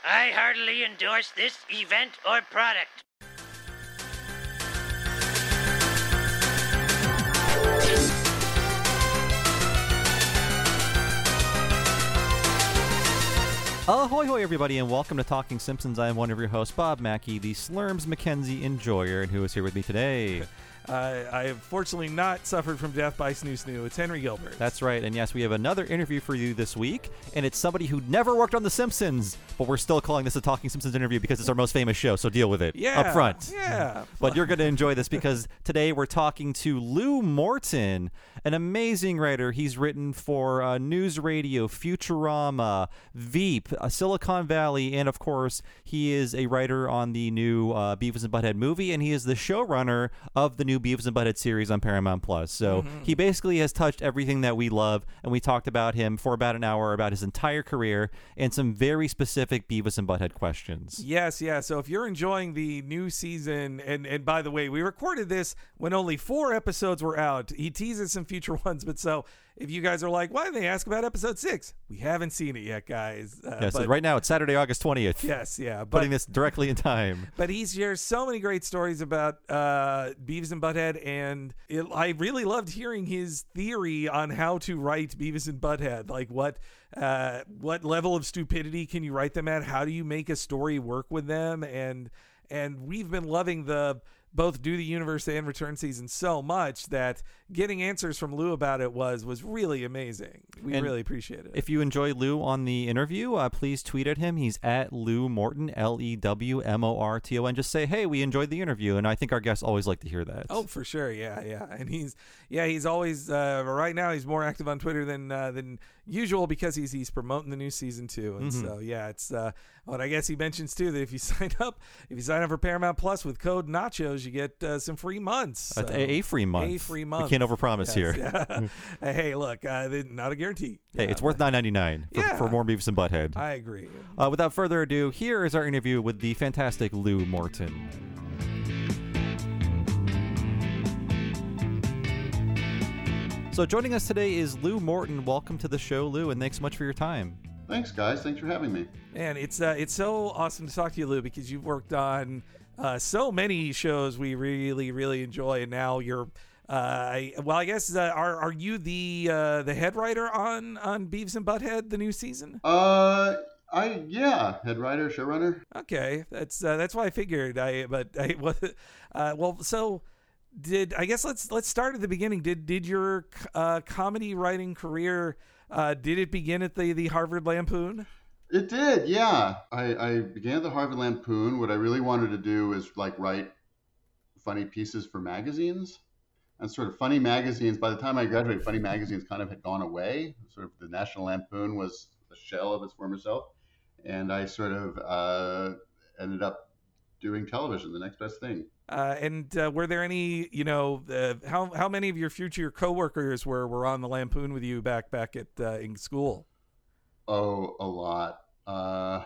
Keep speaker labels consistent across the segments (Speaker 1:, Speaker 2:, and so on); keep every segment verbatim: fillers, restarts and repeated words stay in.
Speaker 1: I heartily endorse this event or product.
Speaker 2: Ahoy, hoy, everybody, and welcome to Talking Simpsons. I am one of your hosts, Bob Mackey, the Slurms Mackenzie enjoyer, and who is here with me today?
Speaker 3: Uh, I have fortunately not suffered from death by Snoo Snoo. It's Henry Gilbert.
Speaker 2: That's right, and yes, we have another interview for you this week, and it's somebody who never worked on The Simpsons, but we're still calling this a Talking Simpsons interview because it's our most famous show, so deal with it
Speaker 3: Yeah,
Speaker 2: up front.
Speaker 3: yeah.
Speaker 2: But you're going to enjoy this because today we're talking to Lou Morton, an amazing writer. He's written for uh, News Radio, Futurama, Veep, uh, Silicon Valley, and of course, he is a writer on the new uh, Beavis and Butthead movie, and he is the showrunner of the new Beavis and Butthead series on Paramount Plus. So
Speaker 3: Mm-hmm.
Speaker 2: he basically has touched everything that we love, and we talked about him for about an hour about his entire career and some very specific Beavis and Butthead questions.
Speaker 3: Yes, yeah. So if you're enjoying the new season, and, and by the way, we recorded this when only four episodes were out. He teases some future ones, but so if you guys are like, why did they ask about episode six? We haven't seen it yet, guys. Uh,
Speaker 2: Yeah, so
Speaker 3: but,
Speaker 2: right now it's Saturday, August twentieth.
Speaker 3: yes, yeah. But,
Speaker 2: Putting this directly in time.
Speaker 3: But he shares so many great stories about uh, Beavis and Butthead, and it, I really loved hearing his theory on how to write Beavis and Butthead. Like, what uh, what level of stupidity can you write them at? How do you make a story work with them? And and we've been loving the both Do the Universe and Return season so much that getting answers from Lou about it was was really amazing. We
Speaker 2: And
Speaker 3: really appreciate it.
Speaker 2: If you enjoy Lou on the interview, uh, please tweet at him. He's at Lou Morton, L E W M O R T O N. Just say, hey, we enjoyed the interview. And I think our guests always like to hear that.
Speaker 3: Oh, for sure, yeah, yeah, and he's yeah, he's always uh, right now he's more active on Twitter than uh, than usual because he's he's promoting the new season too, and
Speaker 2: Mm-hmm.
Speaker 3: so yeah, it's uh, what I guess he mentions too that if you sign up, if you sign up for Paramount Plus with code Nachos, you get uh, some free months, so.
Speaker 2: a, a free month.
Speaker 3: a free month.
Speaker 2: We can't overpromise
Speaker 3: Yes,
Speaker 2: here.
Speaker 3: yeah. Hey, look, uh, not a guarantee.
Speaker 2: Hey,
Speaker 3: Yeah,
Speaker 2: it's worth nine ninety-nine for,
Speaker 3: Yeah.
Speaker 2: for more Beavis and Butthead.
Speaker 3: I agree.
Speaker 2: Uh, without further ado, here is our interview with the fantastic Lou Morton. So joining us today is Lou Morton. Welcome to the show, Lou, and thanks so much for your time.
Speaker 4: Thanks, guys. Thanks for having me.
Speaker 3: Man, it's uh, it's so awesome to talk to you, Lou, because you've worked on uh, so many shows we really, really enjoy, and now you're. Uh, I, well, I guess uh, are are you the uh, the head writer on on Beavis and Butthead, the new season?
Speaker 4: Uh, I yeah, head writer, showrunner.
Speaker 3: Okay, that's uh, that's why I figured. I but I was uh, well. So did I guess let's let's start at the beginning. Did did your uh, comedy writing career uh, did it begin at the the Harvard Lampoon?
Speaker 4: It did, yeah. I, I began at the Harvard Lampoon. What I really wanted to do is like write funny pieces for magazines. And sort of funny magazines, by the time I graduated, funny magazines kind of had gone away. Sort of the National Lampoon was a shell of its former self. And I sort of uh, ended up doing television, the next best thing.
Speaker 3: Uh, and uh, were there any, you know, uh, how how many of your future coworkers were, were on the Lampoon with you back back at uh, in school?
Speaker 4: Oh, a lot. Uh,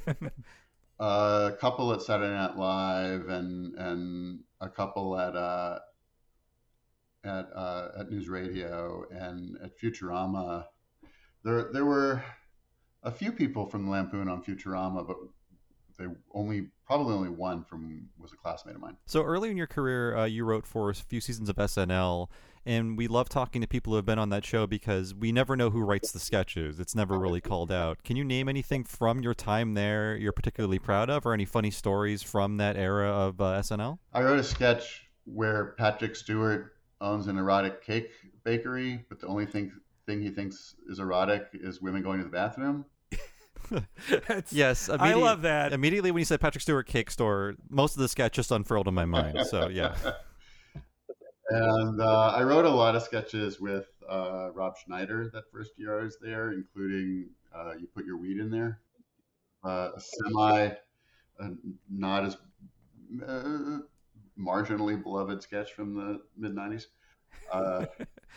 Speaker 4: a couple at Saturday Night Live, and and a couple at uh, at uh, at News Radio, and at Futurama. There there were a few people from the Lampoon on Futurama, but they only probably only one from was a classmate of mine.
Speaker 2: So early in your career, uh, you wrote for a few seasons of S N L, and we love talking to people who have been on that show because we never know who writes the sketches. It's never really called out. Can you name anything from your time there you're particularly proud of, or any funny stories from that era of uh, S N L?
Speaker 4: I wrote a sketch where Patrick Stewart owns an erotic cake bakery, but the only thing thing he thinks is erotic is women going to the bathroom.
Speaker 2: Yes,
Speaker 3: I love that.
Speaker 2: Immediately when you said Patrick Stewart Cake Store, most of the sketch just unfurled in my mind. So yeah.
Speaker 4: And uh, I wrote a lot of sketches with uh, Rob Schneider that first year I was there, including uh, You Put Your Weed in There, uh, a semi, uh, not as uh, marginally beloved sketch from the mid nineties. Uh,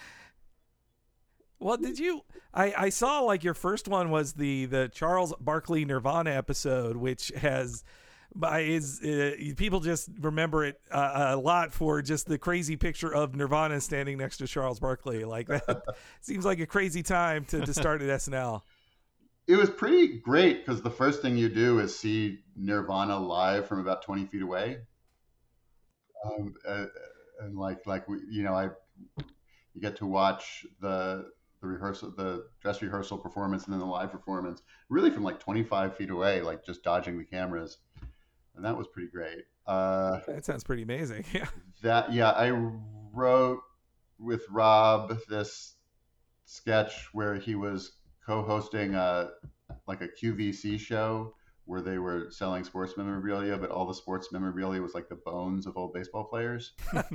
Speaker 3: Well, did you? I, I saw like your first one was the the Charles Barkley Nirvana episode, which has by is uh, people just remember it uh, a lot for just the crazy picture of Nirvana standing next to Charles Barkley. Like that seems like a crazy time to, to start at S N L.
Speaker 4: it was pretty great because the first thing you do is see Nirvana live from about twenty feet away. Um, uh, and like, like we, you know, I, you get to watch the the rehearsal, the dress rehearsal performance, and then the live performance, really from like twenty-five feet away, like just dodging the cameras, and that was pretty great. Uh,
Speaker 3: that sounds pretty amazing. Yeah.
Speaker 4: That yeah, I wrote with Rob this sketch where he was co-hosting a like a Q V C show where they were selling sports memorabilia, but all the sports memorabilia was like the bones of old baseball players.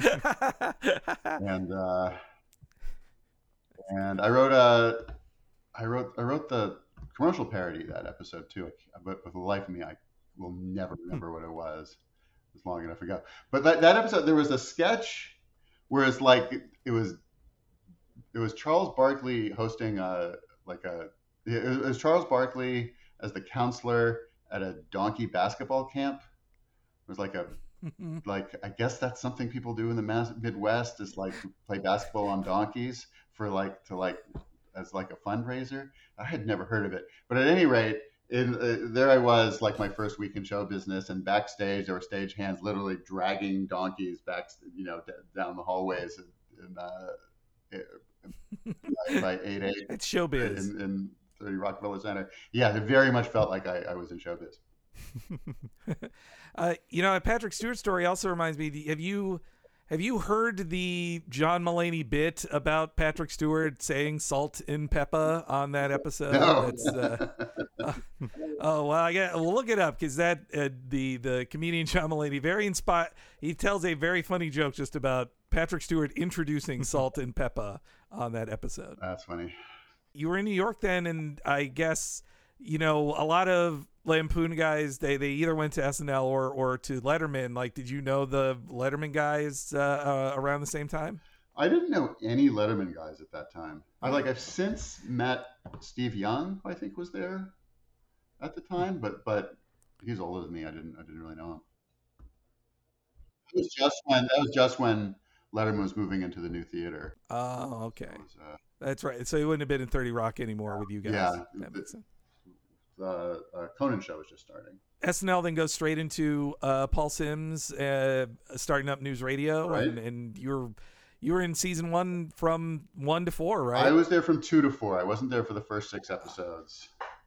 Speaker 4: and uh, and I wrote a I wrote I wrote the commercial parody of that episode too. But with the life of me, I will never remember what it was. It was long enough ago. But that, that episode, there was a sketch where it's like it was it was Charles Barkley hosting a like a it was Charles Barkley as the counselor at a donkey basketball camp. It was like a like I guess that's something people do in the Midwest is like play basketball on donkeys for like to like as like a fundraiser. I had never heard of it, but at any rate, in, uh, there I was like my first week in show business, and backstage there were stage hands literally dragging donkeys back, you know, d- down the hallways, and uh, by eight eight.
Speaker 3: It's showbiz
Speaker 4: in, in thirty Rockefeller Center. Yeah, it very much felt like I, I was in showbiz.
Speaker 3: uh, you know, a Patrick Stewart story also reminds me. Have you have you heard the John Mulaney bit about Patrick Stewart saying "salt and pepper" on that episode?
Speaker 4: No.
Speaker 3: That's, uh, uh, oh well, I got. Well, look it up because that uh, the the comedian John Mulaney very inspired. He tells a very funny joke just about Patrick Stewart introducing salt and pepper on that episode.
Speaker 4: That's funny.
Speaker 3: You were in New York then, and I guess, you know, a lot of Lampoon guys, they, they either went to S N L or, or to Letterman. Like, did you know the Letterman guys uh, uh, around the same time?
Speaker 4: I didn't know any Letterman guys at that time. I like I've since met Steve Young, who I think was there at the time, but but he's older than me. I didn't I didn't really know him. It was just when that was just when Letterman was moving into the new theater.
Speaker 3: Oh, okay.
Speaker 4: So it was, uh,
Speaker 3: That's right. So he wouldn't have been in thirty Rock anymore with you guys.
Speaker 4: Yeah.
Speaker 3: That makes sense.
Speaker 4: The uh, Conan show was just starting.
Speaker 3: S N L then goes straight into uh, Paul Simms uh, starting up News Radio,
Speaker 4: Right.
Speaker 3: and, and you're you were in season one from one to four, right?
Speaker 4: I was there from two to four. I wasn't there for the first six episodes.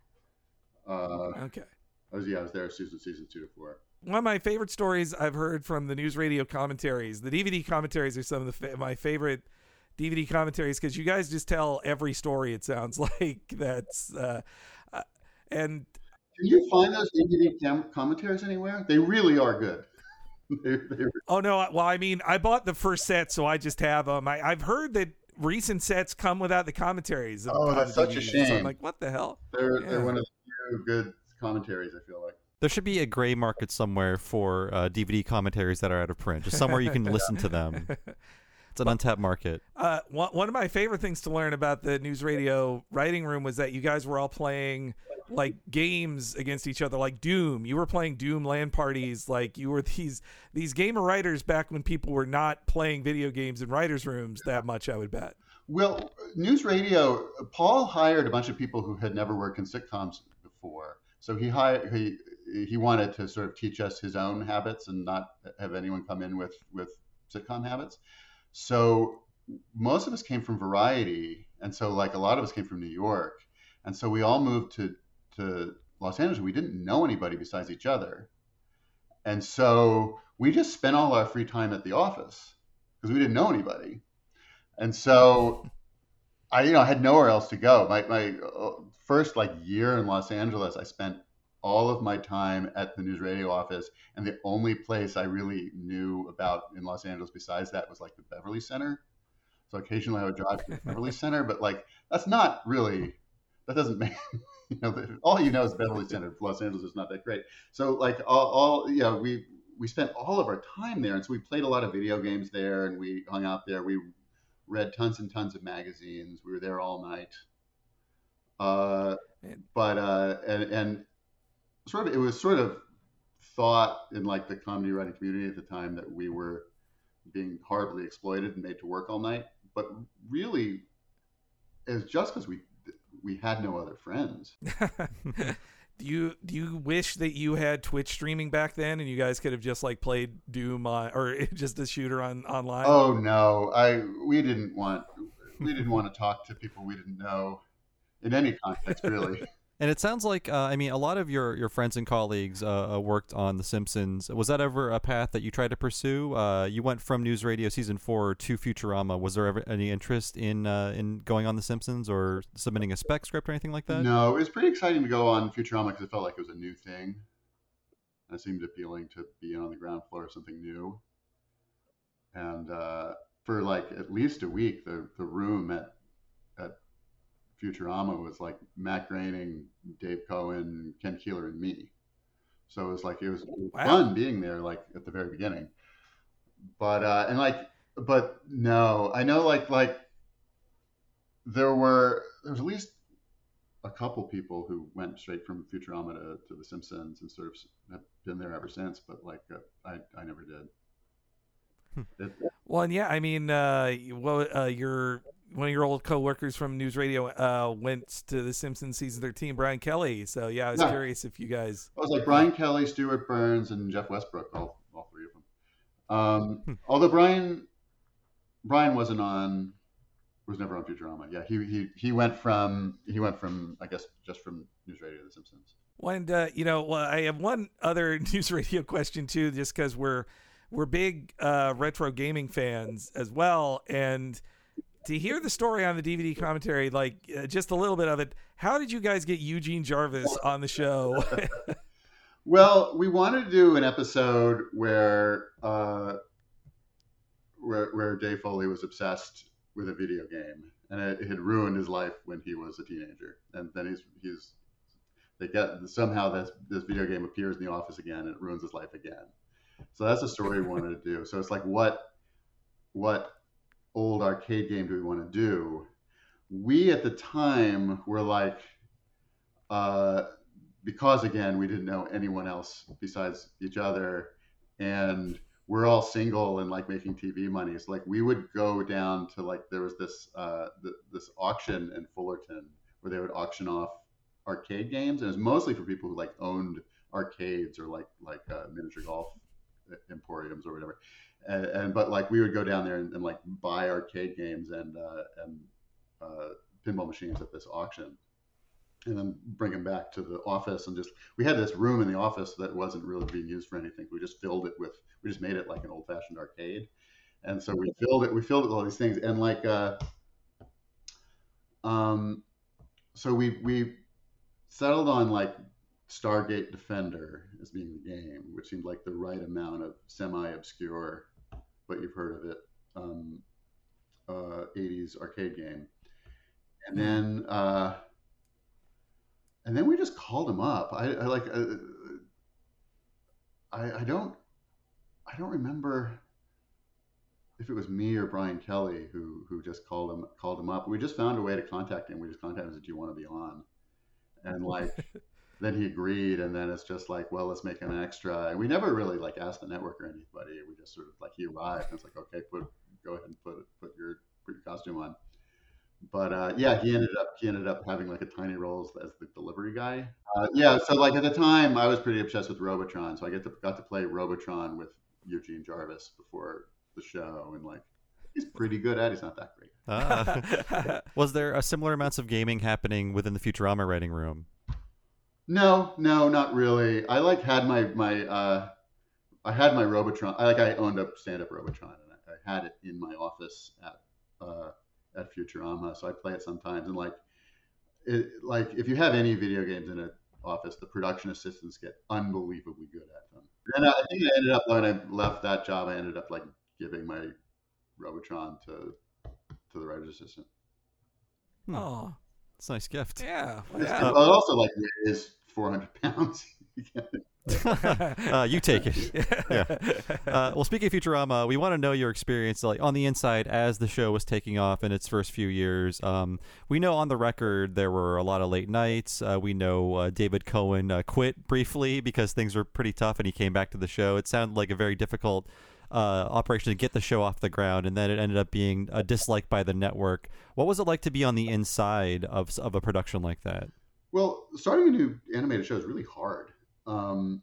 Speaker 4: Uh,
Speaker 3: okay.
Speaker 4: I was yeah, I was there season season two to four.
Speaker 3: One of my favorite stories I've heard from the News Radio commentaries, the D V D commentaries are some of the fa- my favorite D V D commentaries because you guys just tell every story. It sounds like that's uh, uh, and
Speaker 4: Can you find those D V D cam- commentaries anywhere? They really are good. they, they
Speaker 3: oh no, well I mean I bought the first set, so I just have them. I, I've heard that recent sets come without the commentaries.
Speaker 4: Oh,
Speaker 3: on
Speaker 4: that's
Speaker 3: the
Speaker 4: such a
Speaker 3: D V Ds. So I'm
Speaker 4: shame.
Speaker 3: like, what the hell?
Speaker 4: They're
Speaker 3: Yeah.
Speaker 4: they're one of the few good commentaries. I feel like.
Speaker 2: There should be a gray market somewhere for uh, D V D commentaries that are out of print, just somewhere you can listen to them. It's an untapped market.
Speaker 3: Uh, one, one of my favorite things to learn about the News Radio writing room was that you guys were all playing like games against each other, like Doom. You were playing Doom LAN parties. Like you were these these gamer writers back when people were not playing video games in writers' rooms that much, I would bet.
Speaker 4: Well, News Radio, Paul hired a bunch of people who had never worked in sitcoms before. So he hired he he wanted to sort of teach us his own habits and not have anyone come in with with sitcom habits. So most of us came from Variety, and so like a lot of us came from New York, and so we all moved to to Los Angeles. We didn't know anybody besides each other, and so we just spent all our free time at the office because we didn't know anybody, and so I you know had nowhere else to go. My my first like year in Los Angeles, I spent all of my time at the News Radio office, and the only place I really knew about in Los Angeles besides that was like the Beverly Center. So occasionally I would drive to the Beverly Center, but like that's not really, that doesn't make, you know, all you know is Beverly Center. Los Angeles is not that great. So like all, all you know, we we spent all of our time there, and so we played a lot of video games there, and we hung out there. We read tons and tons of magazines. We were there all night. Uh, but uh, and and. Sort of, it was sort of thought in like the comedy writing community at the time that we were being horribly exploited and made to work all night. But really, it's just because we we had no other friends.
Speaker 3: Do you do you wish that you had Twitch streaming back then, and you guys could have just like played Doom on, or just a shooter on online?
Speaker 4: Oh no, I we didn't want we didn't want to talk to people we didn't know in any context, really.
Speaker 2: And it sounds like, uh, I mean, a lot of your, your friends and colleagues uh, uh, worked on The Simpsons. Was that ever a path that you tried to pursue? Uh, you went from News Radio Season four to Futurama. Was there ever any interest in uh, in going on The Simpsons or submitting a spec script or anything like that?
Speaker 4: No, it was pretty exciting to go on Futurama because it felt like it was a new thing. It seemed appealing to be on the ground floor of something new. And uh, for like at least a week, the, the room at at Futurama was like Matt Groening, Dave Cohen, Ken Keeler, and me. So it was like it was, it was
Speaker 3: Wow.
Speaker 4: fun being there, like at the very beginning. But uh, and like, but no, I know like like there were there was at least a couple people who went straight from Futurama to, to The Simpsons and sort of have been there ever since. But like uh, I I never did. It,
Speaker 3: Well, and yeah, I mean, uh, well, uh, your one of your old coworkers from News Radio uh, went to The Simpsons season thirteen, Brian Kelly. So yeah, I was
Speaker 4: Yeah.
Speaker 3: curious if you guys.
Speaker 4: I was like Brian Kelly, Stuart Burns, and Jeff Westbrook, all, all three of them. Um, although Brian, Brian wasn't on, was never on Futurama. Yeah, he he he went from he went from I guess just from News Radio to The Simpsons.
Speaker 3: Well, and uh, you know, well, I have one other News Radio question too, just because we're we're big uh, retro gaming fans as well, and to hear the story on the D V D commentary, like uh, just a little bit of it, how did you guys get Eugene Jarvis on the show?
Speaker 4: Well, we wanted to do an episode where uh, where where Dave Foley was obsessed with a video game, and it, it had ruined his life when he was a teenager. And then he's he's they get somehow this this video game appears in the office again, and it ruins his life again. So that's the story we wanted to do. So it's like what what old arcade game do we want to do? We at the time were like, uh, because again we didn't know anyone else besides each other, and we're all single and like making T V money. So like we would go down to like there was this uh, th- this auction in Fullerton where they would auction off arcade games, and it was mostly for people who like owned arcades or like like uh, miniature golf emporiums or whatever. And, and but like we would go down there and, and like buy arcade games and uh, and uh, pinball machines at this auction, and then bring them back to the office. And just we had this room in the office that wasn't really being used for anything. We just filled it with we just made it like an old fashioned arcade, and so we filled it we filled it with all these things. And like uh, um, so we we settled on like Stargate Defender as being the game, which seemed like the right amount of semi-obscure, but you've heard of it, um, uh, eighties arcade game. And then, uh, and then we just called him up. I, I like, uh, I, I don't, I don't remember if it was me or Brian Kelly who who just called him called him up. We just found a way to contact him. We just contacted him and said, "Do you want to be on?" And like. Then he agreed, and then it's just like, well, let's make him an extra. And we never really like asked the network or anybody. We just sort of like he arrived, and it's like, okay, put go ahead and put put your put your costume on. But uh, yeah, he ended up he ended up having like a tiny role as, as the delivery guy. Uh, yeah, so like at the time, I was pretty obsessed with Robotron, so I get to got to play Robotron with Eugene Jarvis before the show, and like he's pretty good at it. He's not that great.
Speaker 2: Ah. Was there a similar amounts of gaming happening within the Futurama writing room?
Speaker 4: No, no, not really. I like had my my uh, I had my Robotron. I like I owned a stand-up Robotron, and I, I had it in my office at uh, at Futurama. So I play it sometimes, and like it like if you have any video games in an office, the production assistants get unbelievably good at them. And I think I ended up when I left that job, I ended up like giving my Robotron to to the writer's assistant.
Speaker 3: Oh,
Speaker 2: It's a nice gift.
Speaker 3: yeah,
Speaker 4: It's,
Speaker 3: yeah.
Speaker 4: well, it also like weighs four hundred pounds.
Speaker 2: uh, you take it. Yeah. Uh, well, speaking of Futurama, we want to know your experience, like on the inside, as the show was taking off in its first few years. Um, we know on the record there were a lot of late nights. Uh, we know uh, David Cohen uh, quit briefly because things were pretty tough, and he came back to the show. It sounded like a very difficult uh, operation to get the show off the ground, and then it ended up being a dislike by the network. What was it like to be on the inside of of a production like that?
Speaker 4: Well, starting a new animated show is really hard. Um,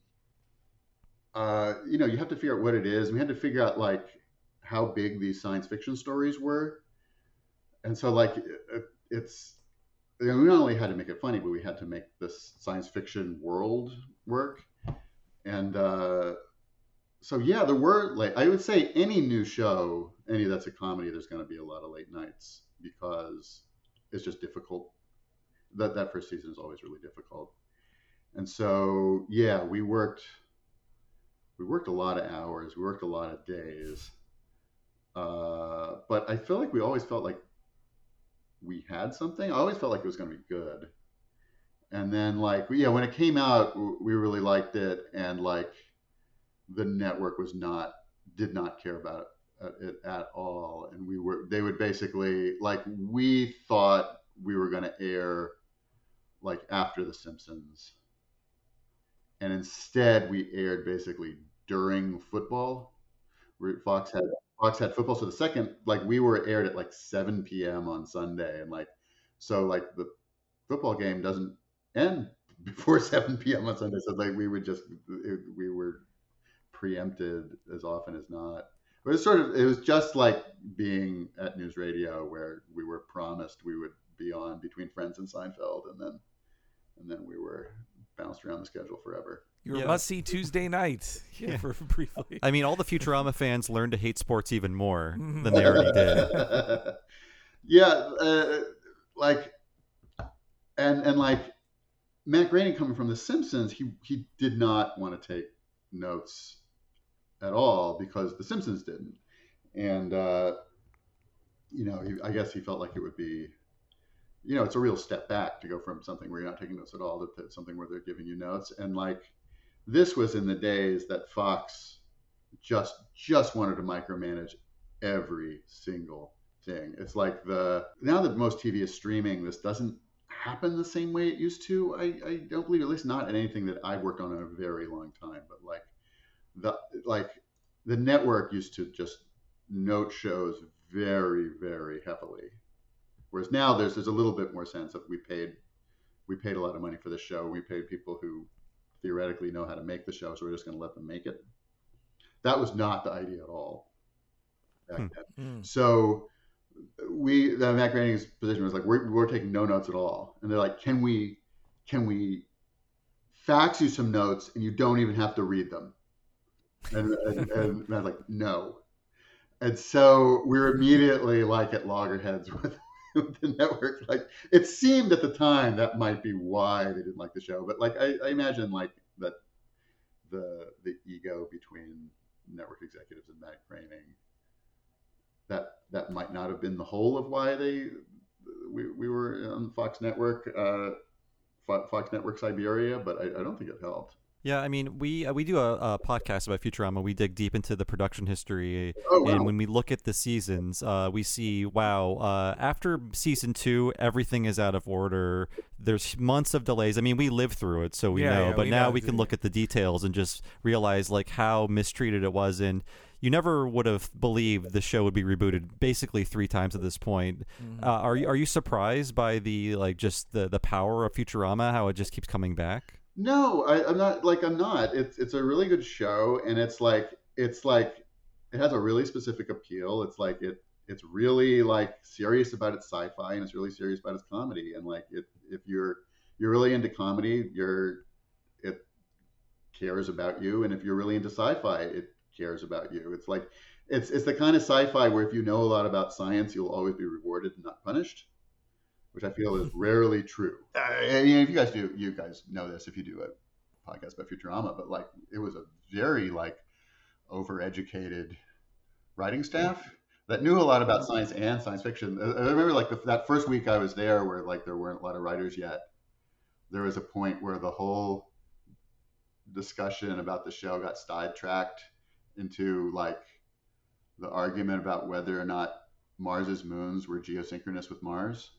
Speaker 4: uh, you know, you have to figure out what it is. We had to figure out like how big these science fiction stories were, and so like it, it's. You know, we not only had to make it funny, but we had to make this science fiction world work. And uh, so, yeah, there were like, I would say any new show, any that's a comedy, there's going to be a lot of late nights because it's just difficult. That, that first season is always really difficult. And so, yeah, we worked, we worked a lot of hours. We worked a lot of days. Uh, but I feel like we always felt like we had something. I always felt like it was going to be good. And then like, yeah, when it came out, we really liked it. And like the network was not, did not care about it at all. And we were, they would basically like, we thought we were going to air like after The Simpsons. And instead we aired basically during football. Fox had Fox had football, so the second, like we were aired at like seven p.m. on Sunday, and like so, like the football game doesn't end before seven p.m. on Sunday, so like we would just it, we were preempted as often as not. It was sort of it was just like being at News Radio, where we were promised we would be on between Friends and Seinfeld, and then and then we were bounced around the schedule forever.
Speaker 3: Your
Speaker 2: Yeah.
Speaker 3: must-see Tuesday night. Yeah,
Speaker 2: Yeah.
Speaker 3: for briefly.
Speaker 2: I mean, all the Futurama fans learned to hate sports even more than they already did.
Speaker 4: Yeah, uh, like, and and like Matt Groening coming from The Simpsons, he he did not want to take notes at all because The Simpsons didn't, and uh, you know, he, I guess he felt like it would be, you know, it's a real step back to go from something where you're not taking notes at all to, to something where they're giving you notes, and like. This was in the days that Fox just just wanted to micromanage every single thing. It's like the now that most T V is streaming, this doesn't happen the same way it used to. I, I don't believe, at least not in anything that I've worked on in a very long time. But like the like the network used to just note shows very very heavily, whereas now there's there's a little bit more sense of we paid we paid a lot of money for the show. We paid people who theoretically know how to make the show, so we're just going to let them make it. That was not the idea at all back
Speaker 2: Hmm.
Speaker 4: then.
Speaker 3: Mm.
Speaker 4: So we, the Matt Groening's position was like, we're, we're taking no notes at all. And they're like, can we, can we fax you some notes and you don't even have to read them? And, and, and I was like, no. And so we were immediately like at loggerheads with with the network. Like it seemed at the time that might be why they didn't like the show, but like I, I imagine like that the the ego between network executives and Matt Groening, that that might not have been the whole of why they we, we were on Fox Network, uh, Fox Network Siberia, but I, I don't think it helped.
Speaker 2: Yeah, I mean, we uh, we do a, a podcast about Futurama. We dig deep into the production history,
Speaker 4: Oh, wow.
Speaker 2: and when we look at the seasons, uh, we see, wow, uh, after season two, everything is out of order. There's months of delays. I mean, we lived through it, so we
Speaker 3: Yeah,
Speaker 2: know.
Speaker 3: yeah,
Speaker 2: but
Speaker 3: we
Speaker 2: now
Speaker 3: know.
Speaker 2: we can look at the details and just realize like how mistreated it was, and you never would have believed the show would be rebooted basically three times at this point.
Speaker 3: Mm-hmm.
Speaker 2: Uh, are you are you surprised by the like just the the power of Futurama, how it just keeps coming back?
Speaker 4: No, I, I'm not. Like I'm not. It's it's a really good show, and it's like it's like it has a really specific appeal. It's like it it's really like serious about its sci-fi, and it's really serious about its comedy. And like it, if you're you're really into comedy, you're it cares about you, and if you're really into sci-fi, it cares about you. It's like it's it's the kind of sci-fi where if you know a lot about science, you'll always be rewarded and not punished, which I feel is rarely true. Uh, and, you know, if you guys do, you guys know this if you do a podcast about Futurama, but like it was a very like overeducated writing staff that knew a lot about science and science fiction. I I remember like the, that first week I was there, where like there weren't a lot of writers yet. There was a point where the whole discussion about the show got sidetracked into like the argument about whether or not Mars's moons were geosynchronous with Mars.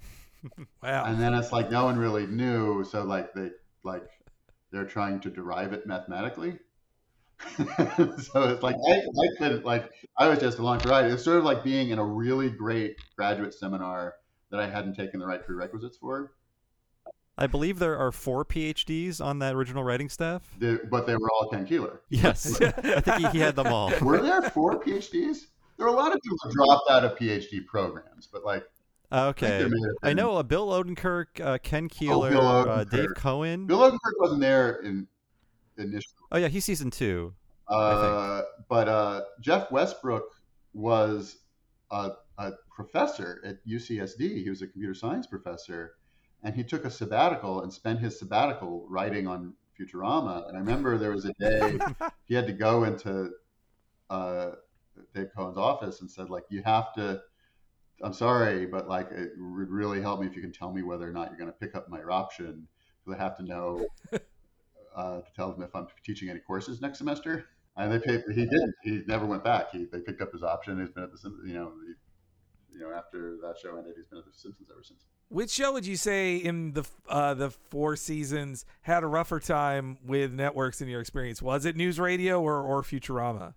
Speaker 3: Wow.
Speaker 4: And then it's like no one really knew, so like they like they're trying to derive it mathematically. So it's like I, I couldn't like I was just along for the ride. It was sort of like being in a really great graduate seminar that I hadn't taken the right prerequisites for.
Speaker 2: I believe there are four P H Ds on that original writing staff.
Speaker 4: The, but they were all Ken Keeler.
Speaker 2: Yes, I think he, he had them all.
Speaker 4: Were there four P H Ds? There were a lot of people who dropped out of P H D programs, but like.
Speaker 2: Okay, I, I know uh, Bill Odenkirk, uh, Ken Keeler, oh, uh, Dave Cohen.
Speaker 4: Bill Odenkirk wasn't there in initially.
Speaker 2: Oh yeah, he's season two.
Speaker 4: Uh, but uh, Jeff Westbrook was a, a professor at U C S D. He was a computer science professor, and he took a sabbatical and spent his sabbatical writing on Futurama. And I remember there was a day he had to go into uh, Dave Cohen's office and said, like, you have to. I'm sorry, but like it would really help me if you can tell me whether or not you're going to pick up my option, because I have to know uh, to tell them if I'm teaching any courses next semester. And they paid. He didn't. He never went back. He they picked up his option. He's been at the Simpsons. You know, he, you know, after that show ended, he's been at the Simpsons ever since.
Speaker 3: Which show would you say in the uh, the four seasons had a rougher time with networks in your experience? Was it News Radio or or Futurama?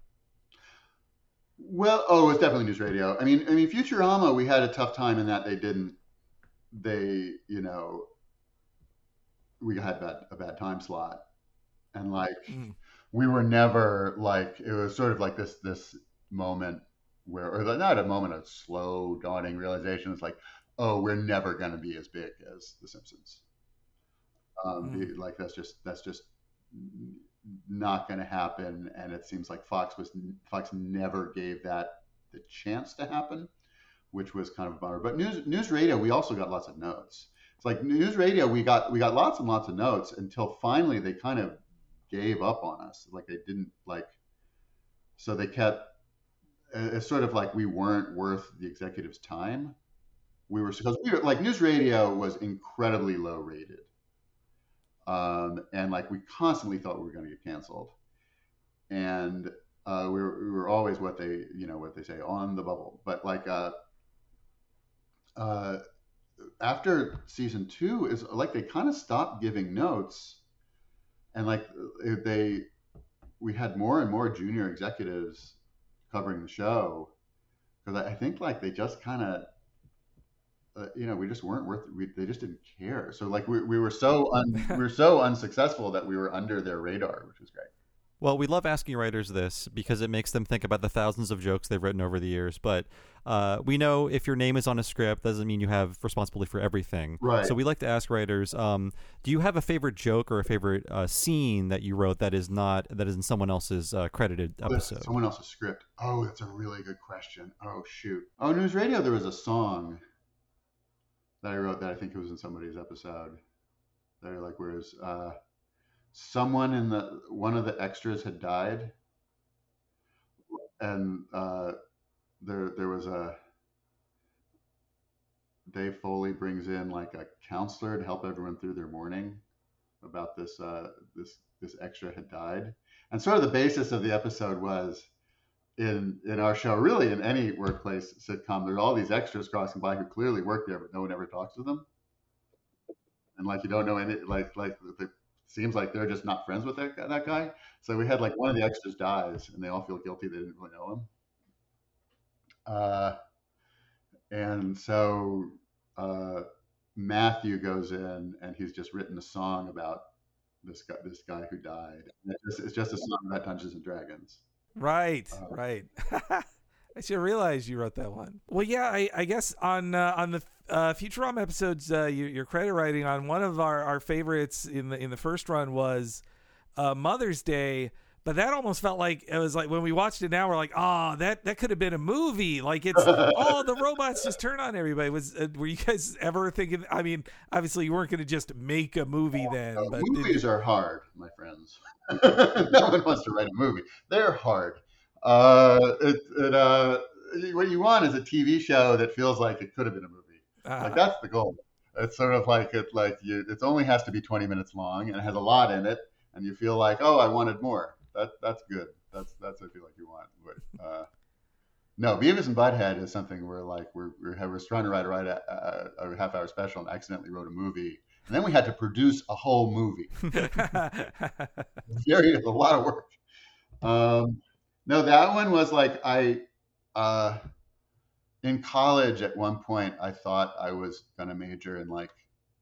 Speaker 4: Well, oh, it was definitely News Radio. I mean, I mean, Futurama, we had a tough time in that they didn't, they, you know, we had bad, a bad time slot, and like mm. we were never like it was sort of like this this moment where, or not a moment of slow dawning realization. It's like, oh, we're never going to be as big as The Simpsons. Um, mm. Like that's just that's just. not going to happen, and it seems like Fox was Fox never gave that the chance to happen, which was kind of a bummer. But news news radio, we also got lots of notes. It's like News Radio, we got we got lots and lots of notes until finally they kind of gave up on us. Like they didn't like, so they kept. It's sort of like we weren't worth the executive's time. We were because we were like News Radio was incredibly low rated. Um, and like we constantly thought we were going to get canceled, and uh, we were we were always what they you know what they say on the bubble. But like uh, uh, after season two is like they kind of stopped giving notes, and like they we had more and more junior executives covering the show, because I, I think like they just kind of. Uh, you know, we just weren't worth. We, they just didn't care. So, like, we we were so un, we were so unsuccessful that we were under their radar, which was great.
Speaker 2: Well, we love asking writers this because it makes them think about the thousands of jokes they've written over the years. But uh, we know if your name is on a script, doesn't mean you have responsibility for everything.
Speaker 4: Right.
Speaker 2: So we like to ask writers: um, do you have a favorite joke or a favorite uh, scene that you wrote that is not that is in someone else's uh, credited episode?
Speaker 4: Someone else's script. Oh, that's a really good question. Oh shoot. Oh, News Radio. There was a song that I wrote that I think it was in somebody's episode. They're like, whereas uh, someone in the one of the extras had died, and uh, there there was a Dave Foley brings in like a counselor to help everyone through their mourning about this uh, this this extra had died, and sort of the basis of the episode was. In in our show, really in any workplace sitcom, there are all these extras crossing by who clearly work there, but no one ever talks to them. And like you don't know any, like like it seems like they're just not friends with that that guy. So we had like one of the extras dies, and they all feel guilty they didn't really know him. Uh, and so uh, Matthew goes in, and he's just written a song about this guy this guy who died. And it's just, it's just a song about Dungeons and Dragons.
Speaker 3: Right, uh, right. I should realize you wrote that one. Well, yeah, I, I guess on uh, on the uh, Futurama episodes, uh, you, your credit writing on one of our, our favorites in the in the first run was uh, Mother's Day. But that almost felt like it was like when we watched it now, we're like, oh, that, that could have been a movie. Like it's oh, the robots just turn on everybody. Was uh, were you guys ever thinking? I mean, obviously you weren't going to just make a movie then.
Speaker 4: Uh,
Speaker 3: but
Speaker 4: movies did... are hard, my friends. No one wants to write a movie. They're hard. Uh, it, it, uh, what you want is a T V show that feels like it could have been a movie. Uh, like that's the goal. It's sort of like it like you. It only has to be twenty minutes long and it has a lot in it, and you feel like, oh, I wanted more. That that's good. That's that's what I feel like you want. But, uh, no, Beavis and Butthead is something where like we're we're, we're trying to write a, write a, a half hour special and accidentally wrote a movie, and then we had to produce a whole movie. Very a lot of work. Um, no, that one was like I uh, in college at one point I thought I was gonna major in like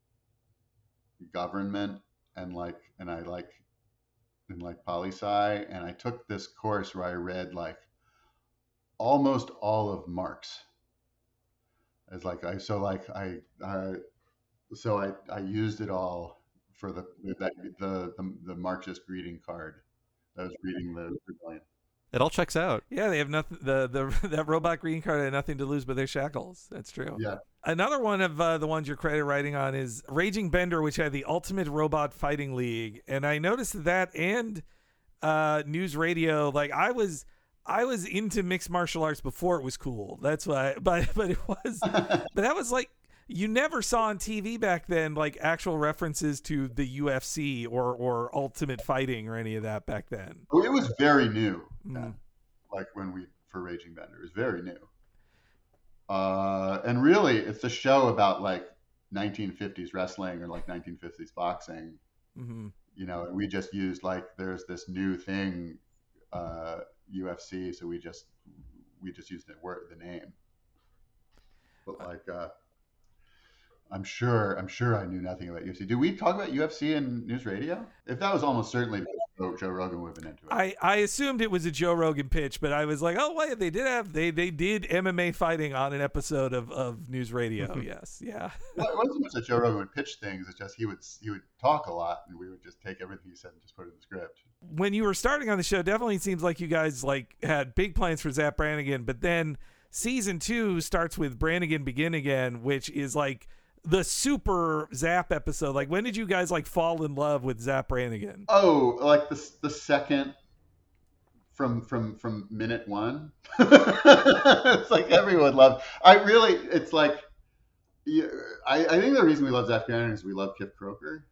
Speaker 4: government and like and I like in like poli sci, and I took this course where I read like almost all of Marx. It's like I so like I, I so I, I used it all for the the the, the, the Marxist greeting card. I was reading the rebellion.
Speaker 2: It all checks out.
Speaker 3: Yeah, they have nothing. The the that robot green card had nothing to lose but their shackles. That's true.
Speaker 4: Yeah.
Speaker 3: Another one of uh, the ones you're credit writing on is Raging Bender, which had the Ultimate Robot Fighting League, and I noticed that and uh, News Radio. Like I was, I was into mixed martial arts before it was cool. That's why, but but it was, but that was like you never saw on T V back then, like actual references to the U F C or or Ultimate Fighting or any of that back then.
Speaker 4: Oh, it was very new.
Speaker 3: Mm.
Speaker 4: Then, like when we for Raging Bender, it was very new. Uh, and really, it's a show about like nineteen fifties wrestling or like nineteen fifties boxing.
Speaker 3: Mm-hmm.
Speaker 4: You know, and we just used like there's this new thing, uh, U F C, so we just we just used the word the name. But like, uh, I'm sure I'm sure I knew nothing about U F C. Did we talk about U F C in News Radio? If that was almost certainly because Joe Rogan would have been into it.
Speaker 3: I, I assumed it was a Joe Rogan pitch, but I was like, oh wait, they did have they they did M M A fighting on an episode of, of News Radio. Yes, yeah.
Speaker 4: Well, it wasn't much that Joe Rogan would pitch things. It's just he would he would talk a lot, and we would just take everything he said and just put it in the script.
Speaker 3: When you were starting on the show, definitely seems like you guys like had big plans for Zap Brannigan, but then season two starts with Brannigan Begin Again, which is like the super Zap episode. Like, when did you guys like fall in love with Zap Brannigan?
Speaker 4: Oh, like the the second from from from minute one. It's like everyone loved. I really, it's like, yeah, I I think the reason we love Zap Brannigan is we love Kip Croker,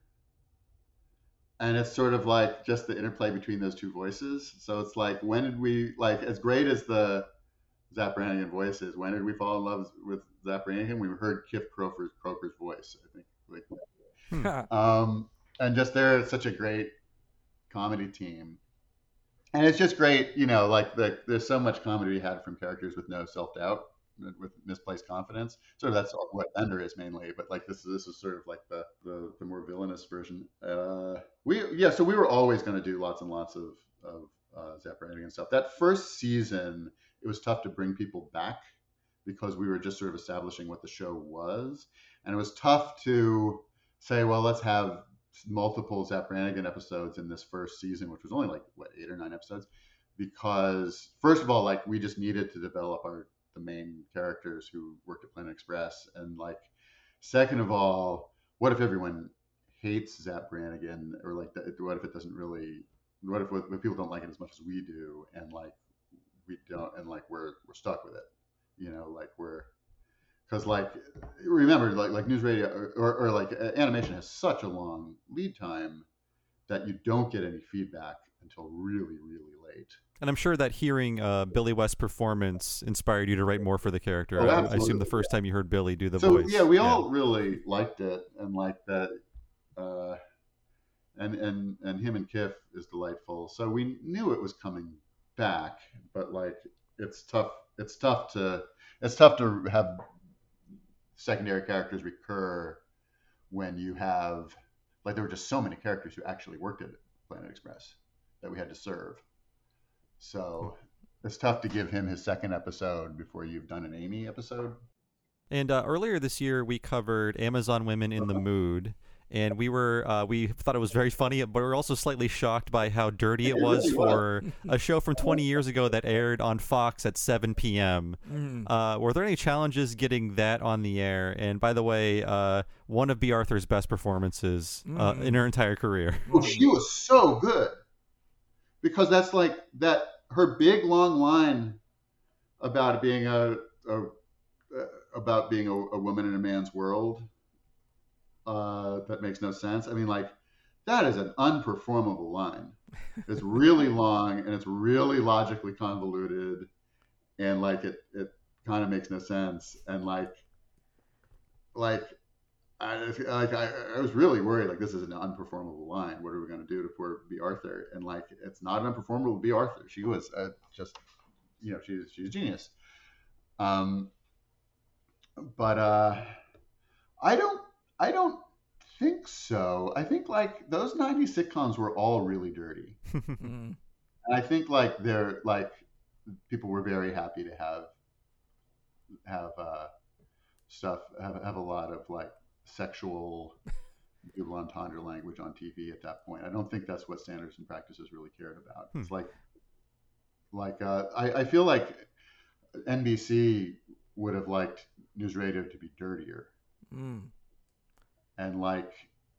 Speaker 4: and it's sort of like just the interplay between those two voices. So it's like, when did we like as great as the Zap Brannigan voice is? When did we fall in love with Zap Brannigan? We heard Kip Croker's, Croker's voice, I think. Like, um, and just they're such a great comedy team. And it's just great, you know, like the, there's so much comedy we had from characters with no self-doubt, with misplaced confidence. Sort of that's what Bender is mainly, but like this, this is sort of like the, the, the more villainous version. Uh, we Yeah, so we were always going to do lots and lots of, of uh, Zap Brannigan stuff. That first season, it was tough to bring people back because we were just sort of establishing what the show was. And it was tough to say, well, let's have multiple Zap Brannigan episodes in this first season, which was only like, what, eight or nine episodes? Because, first of all, like, we just needed to develop our the main characters who worked at Planet Express. And, like, second of all, what if everyone hates Zap Brannigan? Or, like, what if it doesn't really, what if, if people don't like it as much as we do? And, like, we don't, and like we're we're stuck with it, you know, like we're because like remember like like News Radio or, or, or like animation has such a long lead time that you don't get any feedback until really really late.
Speaker 2: And I'm sure that hearing uh, Billy West's performance inspired you to write more for the character.
Speaker 4: Oh,
Speaker 2: I, I assume the first time you heard Billy do the
Speaker 4: so,
Speaker 2: voice.
Speaker 4: Yeah, we yeah. all really liked it, and like that, uh, and and and him and Kiff is delightful. So we knew it was coming back, but like it's tough it's tough to it's tough to have secondary characters recur when you have like there were just so many characters who actually worked at Planet Express that we had to serve. So it's tough to give him his second episode before you've done an Amy episode.
Speaker 2: And uh, earlier this year we covered Amazon Women in the Mood. And we were uh, we thought it was very funny, but we were also slightly shocked by how dirty it was
Speaker 4: really
Speaker 2: for a show from twenty years ago that aired on Fox at seven p.m. Mm. Uh, were there any challenges getting that on the air? And by the way, uh, one of B. Arthur's best performances uh, mm. in her entire career.
Speaker 4: Well, she was so good because that's like that her big long line about being a, a about being a, a woman in a man's world. Uh, that makes no sense. I mean, like, that is an unperformable line. It's really long and it's really logically convoluted, and like it, it kind of makes no sense. And like, like, I, like I, I was really worried. Like, this is an unperformable line. What are we going to do to poor B. Arthur? And like, it's not unperformable B. Arthur. She was uh, just, you know, she's she's a genius. Um, but uh, I don't, I don't think so. I think like those nineties sitcoms were all really dirty. And I think like they're like people were very happy to have have uh, stuff have have a lot of like sexual double entendre language on T V at that point. I don't think that's what standards and practices really cared about. Hmm. It's like, like uh, I, I feel like N B C would have liked news radio to be dirtier, mm. and like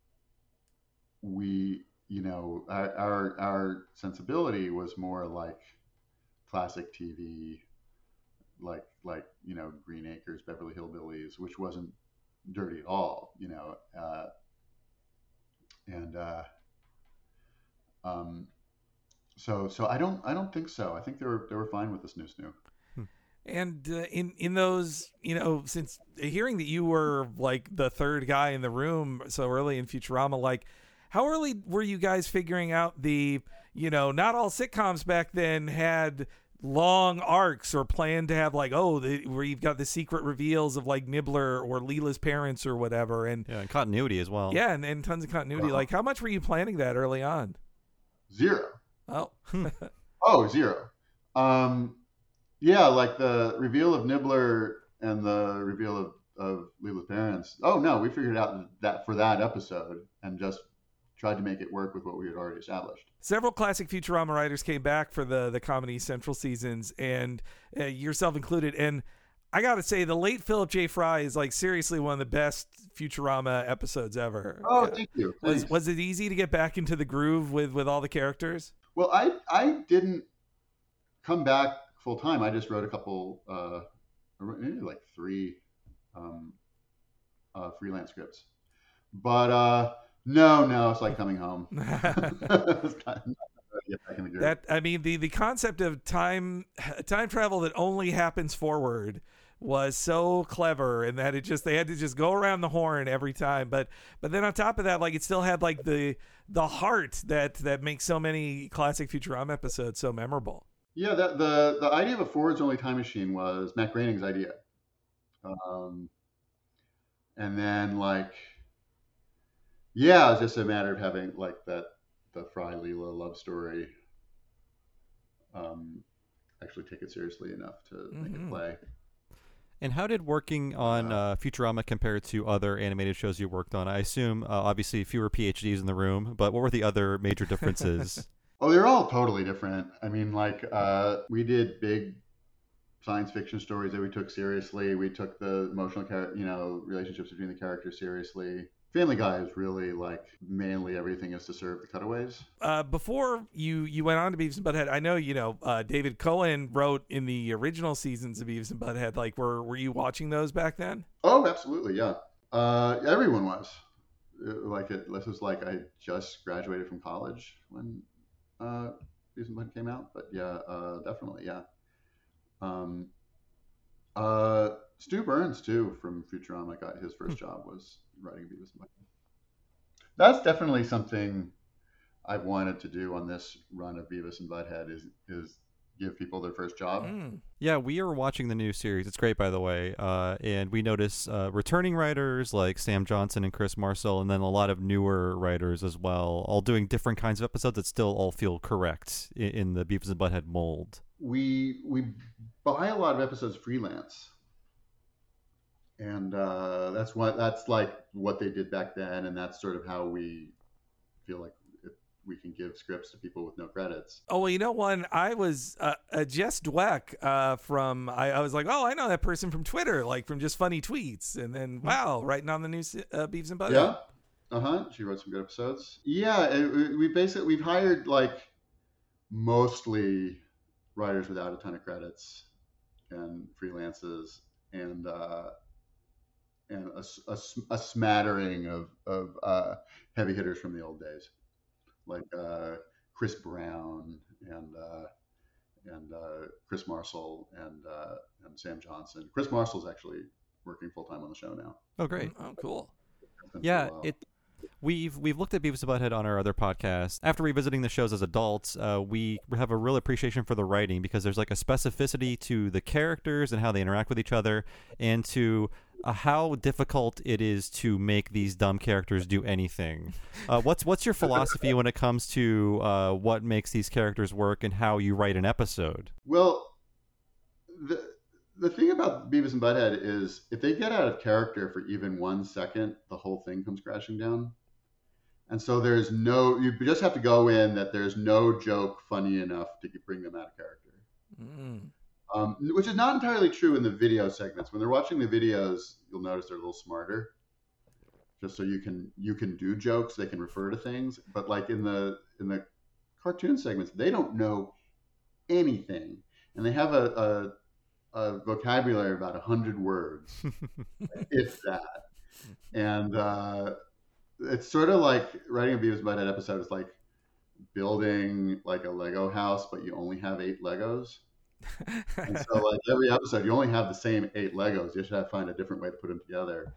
Speaker 4: we, you know, our, our our sensibility was more like classic T V, like like you know Green Acres, Beverly Hillbillies, which wasn't dirty at all, you know, uh, and uh, um, so so I don't I don't think so. I think they were they were fine with this new snoo.
Speaker 3: And uh, in in those, you know, since hearing that you were like the third guy in the room so early in Futurama, like how early were you guys figuring out the, you know, not all sitcoms back then had long arcs or plan to have like, oh, the, where you've got the secret reveals of like Nibbler or Leela's parents or whatever, and
Speaker 2: yeah, and continuity as well.
Speaker 3: Yeah, and, and tons of continuity. Uh-huh. Like, how much were you planning that early on?
Speaker 4: Zero.
Speaker 3: Oh,
Speaker 4: oh, zero. Um, yeah, like the reveal of Nibbler and the reveal of of Leela's parents. Oh no, we figured out that for that episode and just tried to make it work with what we had already established.
Speaker 3: Several classic Futurama writers came back for the the Comedy Central seasons, and uh, yourself included. And I got to say, the late Philip J. Fry is like seriously one of the best Futurama episodes ever.
Speaker 4: Oh, thank you.
Speaker 3: Was was it easy to get back into the groove with, with all the characters?
Speaker 4: Well, I I didn't come back full time. I just wrote a couple, uh, maybe like three um, uh, freelance scripts, but. Uh, No, no, it's like coming home.
Speaker 3: That I mean, the, the concept of time time travel that only happens forward was so clever, and that it just they had to just go around the horn every time. But but then on top of that, like it still had like the the heart that that makes so many classic Futurama episodes so memorable.
Speaker 4: Yeah, that the the idea of a forwards only time machine was Matt Groening's idea, um, and then like. Yeah, it's just a matter of having like that the Fry Leela love story. Um, actually take it seriously enough to mm-hmm. make it play.
Speaker 2: And how did working on uh, Futurama compare to other animated shows you worked on? I assume uh, obviously fewer P H Ds in the room, but what were the other major differences?
Speaker 4: Oh, they're all totally different. I mean, like uh, we did big science fiction stories that we took seriously. We took the emotional, char- you know, relationships between the characters seriously. Family Guy is really like mainly everything is to serve the cutaways.
Speaker 3: Uh, before you, you went on to Beavis and Butthead, I know you know uh, David Cohen wrote in the original seasons of Beavis and Butthead. Like, were were you watching those back then?
Speaker 4: Oh, absolutely, yeah. Uh, everyone was. Like it, this was like I just graduated from college when uh, Beavis and Butthead came out. But yeah, uh, definitely, yeah. Um, uh, Stu Burns too from Futurama got his first job was writing Beavis and Butthead. That's definitely something I've wanted to do on this run of Beavis and Butthead is is give people their first job.
Speaker 2: Mm. Yeah, we are watching the new series. It's great, by the way. Uh, and we notice uh, returning writers like Sam Johnson and Chris Marcel, and then a lot of newer writers as well, all doing different kinds of episodes that still all feel correct in, in the Beavis and Butthead mold.
Speaker 4: We we buy a lot of episodes freelance. And uh, that's what that's like what they did back then, and that's sort of how we feel like it, we can give scripts to people with no credits.
Speaker 3: Oh well, you know, one I was uh, uh, Jess Dweck uh, from I, I was like, oh, I know that person from Twitter, like from just funny tweets, and then wow, writing on the new uh, Beavis and Butthead.
Speaker 4: Yeah, uh huh. She wrote some good episodes. Yeah, it, we basically we've hired like mostly writers without a ton of credits and freelances and. Uh, and a, a, a smattering of, of uh, heavy hitters from the old days, like uh, Chris Brown and uh, and uh, Chris Marcel and uh, and Sam Johnson. Chris Marcel's actually working full time on the show now.
Speaker 2: Oh, great!
Speaker 3: Oh, cool.
Speaker 4: been
Speaker 2: Yeah,
Speaker 4: for a while.
Speaker 2: it. We've we've looked at Beavis and Butthead on our other podcast. After revisiting the shows as adults, uh, we have a real appreciation for the writing because there's like a specificity to the characters and how they interact with each other, and to uh, how difficult it is to make these dumb characters do anything. Uh, what's what's your philosophy when it comes to uh, what makes these characters work and how you write an episode?
Speaker 4: Well, the the thing about Beavis and Butthead is if they get out of character for even one second, the whole thing comes crashing down. And so there's no, you just have to go in that there's no joke funny enough to bring them out of character.
Speaker 3: Mm.
Speaker 4: Um, which is not entirely true in the video segments. When they're watching the videos, you'll notice they're a little smarter, just so you can you can do jokes, they can refer to things. But like in the in the cartoon segments, they don't know anything, and they have a a, a vocabulary of about a hundred words, if that. And uh, it's sort of like writing a Beavis and Butthead episode is like building like a Lego house, but you only have eight Legos. And so like every episode, you only have the same eight Legos. You should have to find a different way to put them together.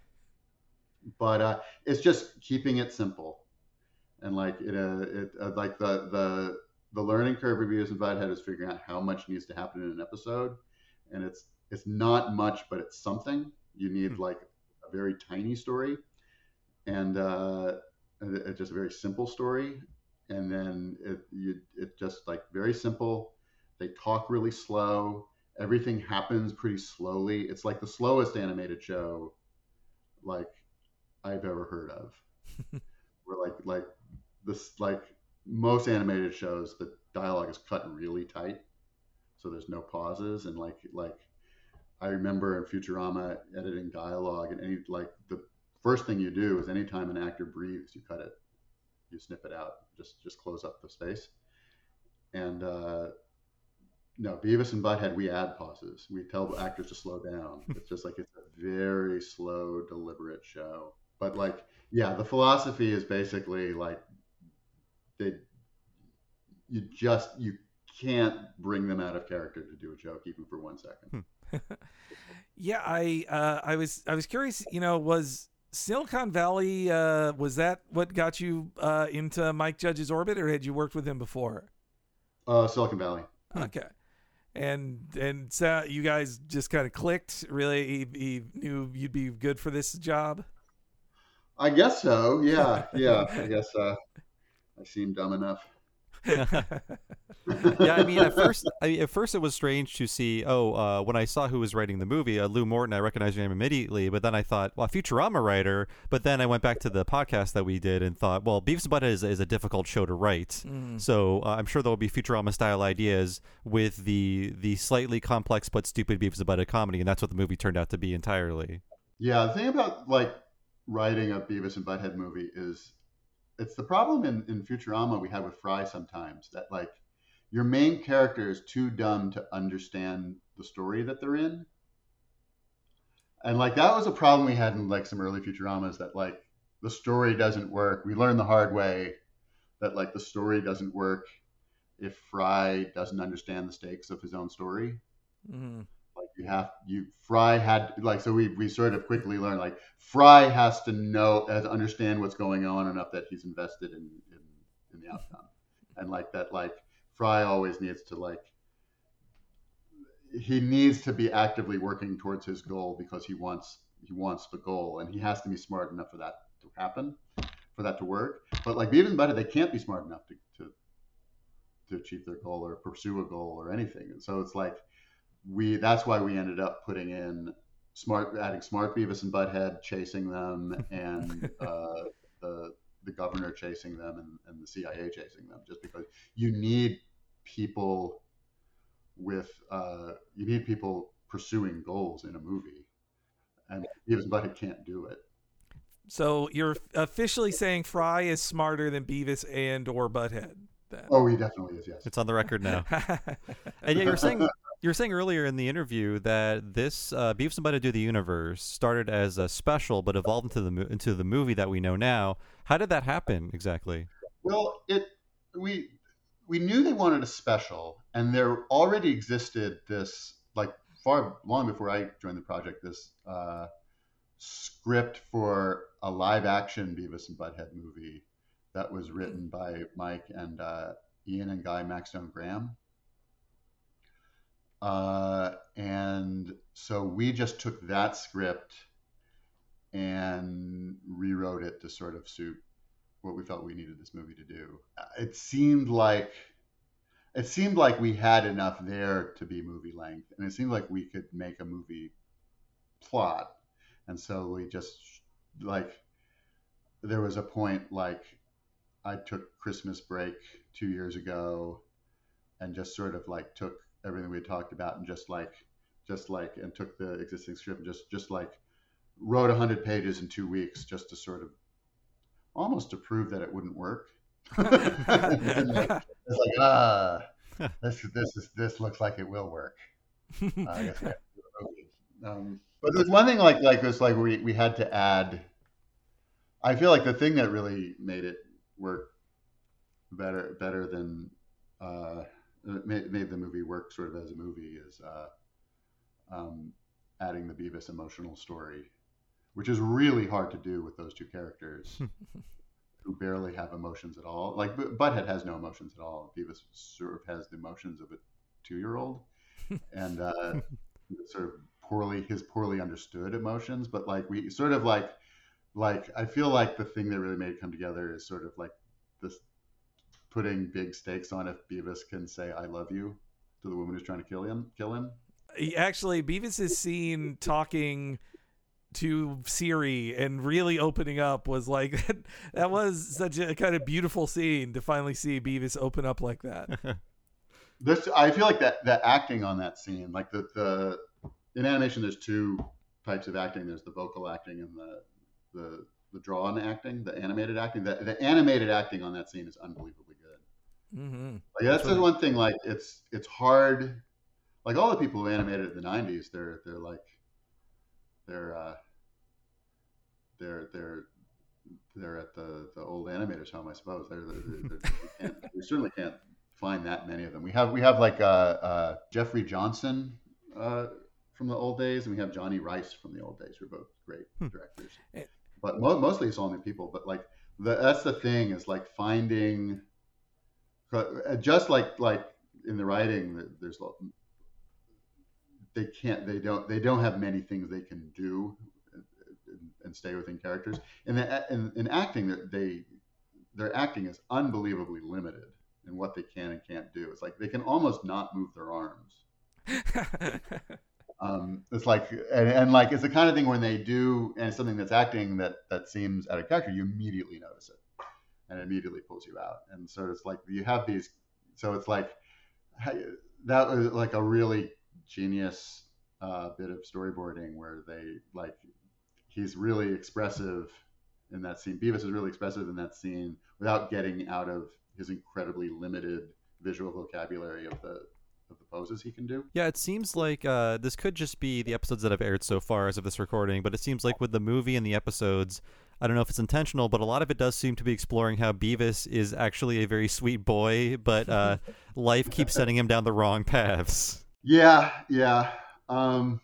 Speaker 4: But uh, it's just keeping it simple. And like it, uh, it uh, like the the the learning curve for Beavis and Butthead is figuring out how much needs to happen in an episode. And it's it's not much, but it's something. You need like a very tiny story. And uh, it's just a very simple story, and then it you, it just like very simple. They talk really slow. Everything happens pretty slowly. It's like the slowest animated show, like I've ever heard of. Where like like this like most animated shows, the dialogue is cut really tight, so there's no pauses. And like like I remember in Futurama editing dialogue, and any like the first thing you do is anytime an actor breathes, you cut it, you snip it out, just just close up the space. And uh, no, Beavis and Butthead, we add pauses. We tell actors to slow down. It's just like it's a very slow, deliberate show. But like, yeah, the philosophy is basically like they, you just you can't bring them out of character to do a joke even for one second.
Speaker 3: Yeah, I uh, I was I was curious. You know, was Silicon Valley, uh, was that what got you uh, into Mike Judge's orbit, or had you worked with him before?
Speaker 4: Uh, Silicon Valley.
Speaker 3: Okay. And and so you guys just kind of clicked, really? He, he knew you'd be good for this job?
Speaker 4: I guess so, yeah. Yeah, I guess uh, I seem dumb enough.
Speaker 2: Yeah, I mean, at first, I mean, at first it was strange to see. Oh, uh, when I saw who was writing the movie, uh, Lou Morton, I recognized your name immediately. But then I thought, well, Futurama writer. But then I went back to the podcast that we did and thought, well, Beavis and Butthead is, is a difficult show to write. Mm. So uh, I'm sure there will be Futurama style ideas with the the slightly complex but stupid Beavis and Butthead comedy, and that's what the movie turned out to be entirely.
Speaker 4: Yeah, the thing about like writing a Beavis and Butthead movie is. It's the problem in, in Futurama we have with Fry sometimes, that like your main character is too dumb to understand the story that they're in. And like that was a problem we had in like some early Futuramas, that like the story doesn't work. We learned the hard way that like the story doesn't work if Fry doesn't understand the stakes of his own story. Mm-hmm. Like you have you Fry had like so we we sort of quickly learned like Fry has to know has to understand what's going on enough that he's invested in, in in the outcome. And like that like Fry always needs to like he needs to be actively working towards his goal because he wants he wants the goal, and he has to be smart enough for that to happen, for that to work. But like Beavis and Butthead, they can't be smart enough to, to to achieve their goal or pursue a goal or anything. And so it's like we that's why we ended up putting in smart adding smart Beavis and Butthead chasing them, and uh, the the governor chasing them, and, and the C I A chasing them, just because you need people with uh, you need people pursuing goals in a movie, and Beavis and Butthead can't do it.
Speaker 3: So you're officially saying Fry is smarter than Beavis and or Butthead? Then.
Speaker 4: Oh, he definitely is. Yes,
Speaker 2: it's on the record now. And yeah, you're saying you were saying earlier in the interview that this uh, Beavis and Butthead Do the Universe started as a special, but evolved into the mo- into the movie that we know now. How did that happen exactly?
Speaker 4: Well, it we we knew they wanted a special, and there already existed this like far long before I joined the project this uh, script for a live action Beavis and Butthead movie that was written by Mike and uh, Ian and Guy Maxstone Graham. Uh, and so we just took that script and rewrote it to sort of suit what we felt we needed this movie to do. It seemed like it seemed like we had enough there to be movie length, and it seemed like we could make a movie plot. And so we just like there was a point like I took Christmas break two years ago and just sort of like took everything we had talked about and just like just like and took the existing script and just just like wrote a hundred pages in two weeks just to sort of almost to prove that it wouldn't work. Like, it's like ah this this is this looks like it will work. Uh, I guess we have to do a movie. Um, but there's one thing like like this like we we had to add. I feel like the thing that really made it work better better than uh, made, made the movie work sort of as a movie is uh, um, adding the Beavis emotional story, which is really hard to do with those two characters who barely have emotions at all. Like Butthead has no emotions at all. Beavis sort of has the emotions of a two-year-old, and uh, sort of poorly his poorly understood emotions. But like we sort of like like I feel like the thing that really made it come together is sort of like this putting big stakes on if Beavis can say "I love you" to the woman who's trying to kill him. Kill him.
Speaker 3: He actually, Beavis is seen talking to Siri and really opening up was like that, that was such a kind of beautiful scene to finally see Beavis open up like that.
Speaker 4: This I feel like that that acting on that scene, like the the in animation, there's two types of acting. There's the vocal acting and the the the drawn acting, the animated acting. The, the animated acting on that scene is unbelievably good.
Speaker 3: Mm-hmm.
Speaker 4: Like that's the one thing. Like it's it's hard. Like all the people who animated it in the nineties, they're they're like they're uh, they're they're they're at the, the old animators home, I suppose. They're, they're, they're, they can't, we certainly can't find that many of them. We have we have like uh, uh, Jeffrey Johnson uh, from the old days, and we have Johnny Rice from the old days, who are both great
Speaker 3: Hmm.
Speaker 4: directors. But mo- mostly it's all new people. But like the, that's the thing is like finding just like like in the writing, there's they can't they don't they don't have many things they can do and stay within characters. In the, in, in acting, they their acting is unbelievably limited in what they can and can't do. It's like they can almost not move their arms. um, it's like and, and like it's the kind of thing when they do and it's something that's acting that that seems out of character, you immediately notice it and it immediately pulls you out. And so it's like you have these. So it's like that was like a really genius uh, bit of storyboarding where they like. He's really expressive in that scene. Beavis is really expressive in that scene without getting out of his incredibly limited visual vocabulary of the of the poses he can do.
Speaker 2: Yeah, it seems like uh, this could just be the episodes that have aired so far as of this recording, but it seems like with the movie and the episodes, I don't know if it's intentional, but a lot of it does seem to be exploring how Beavis is actually a very sweet boy, but uh, life keeps sending him down the wrong paths.
Speaker 4: Yeah, yeah. Um,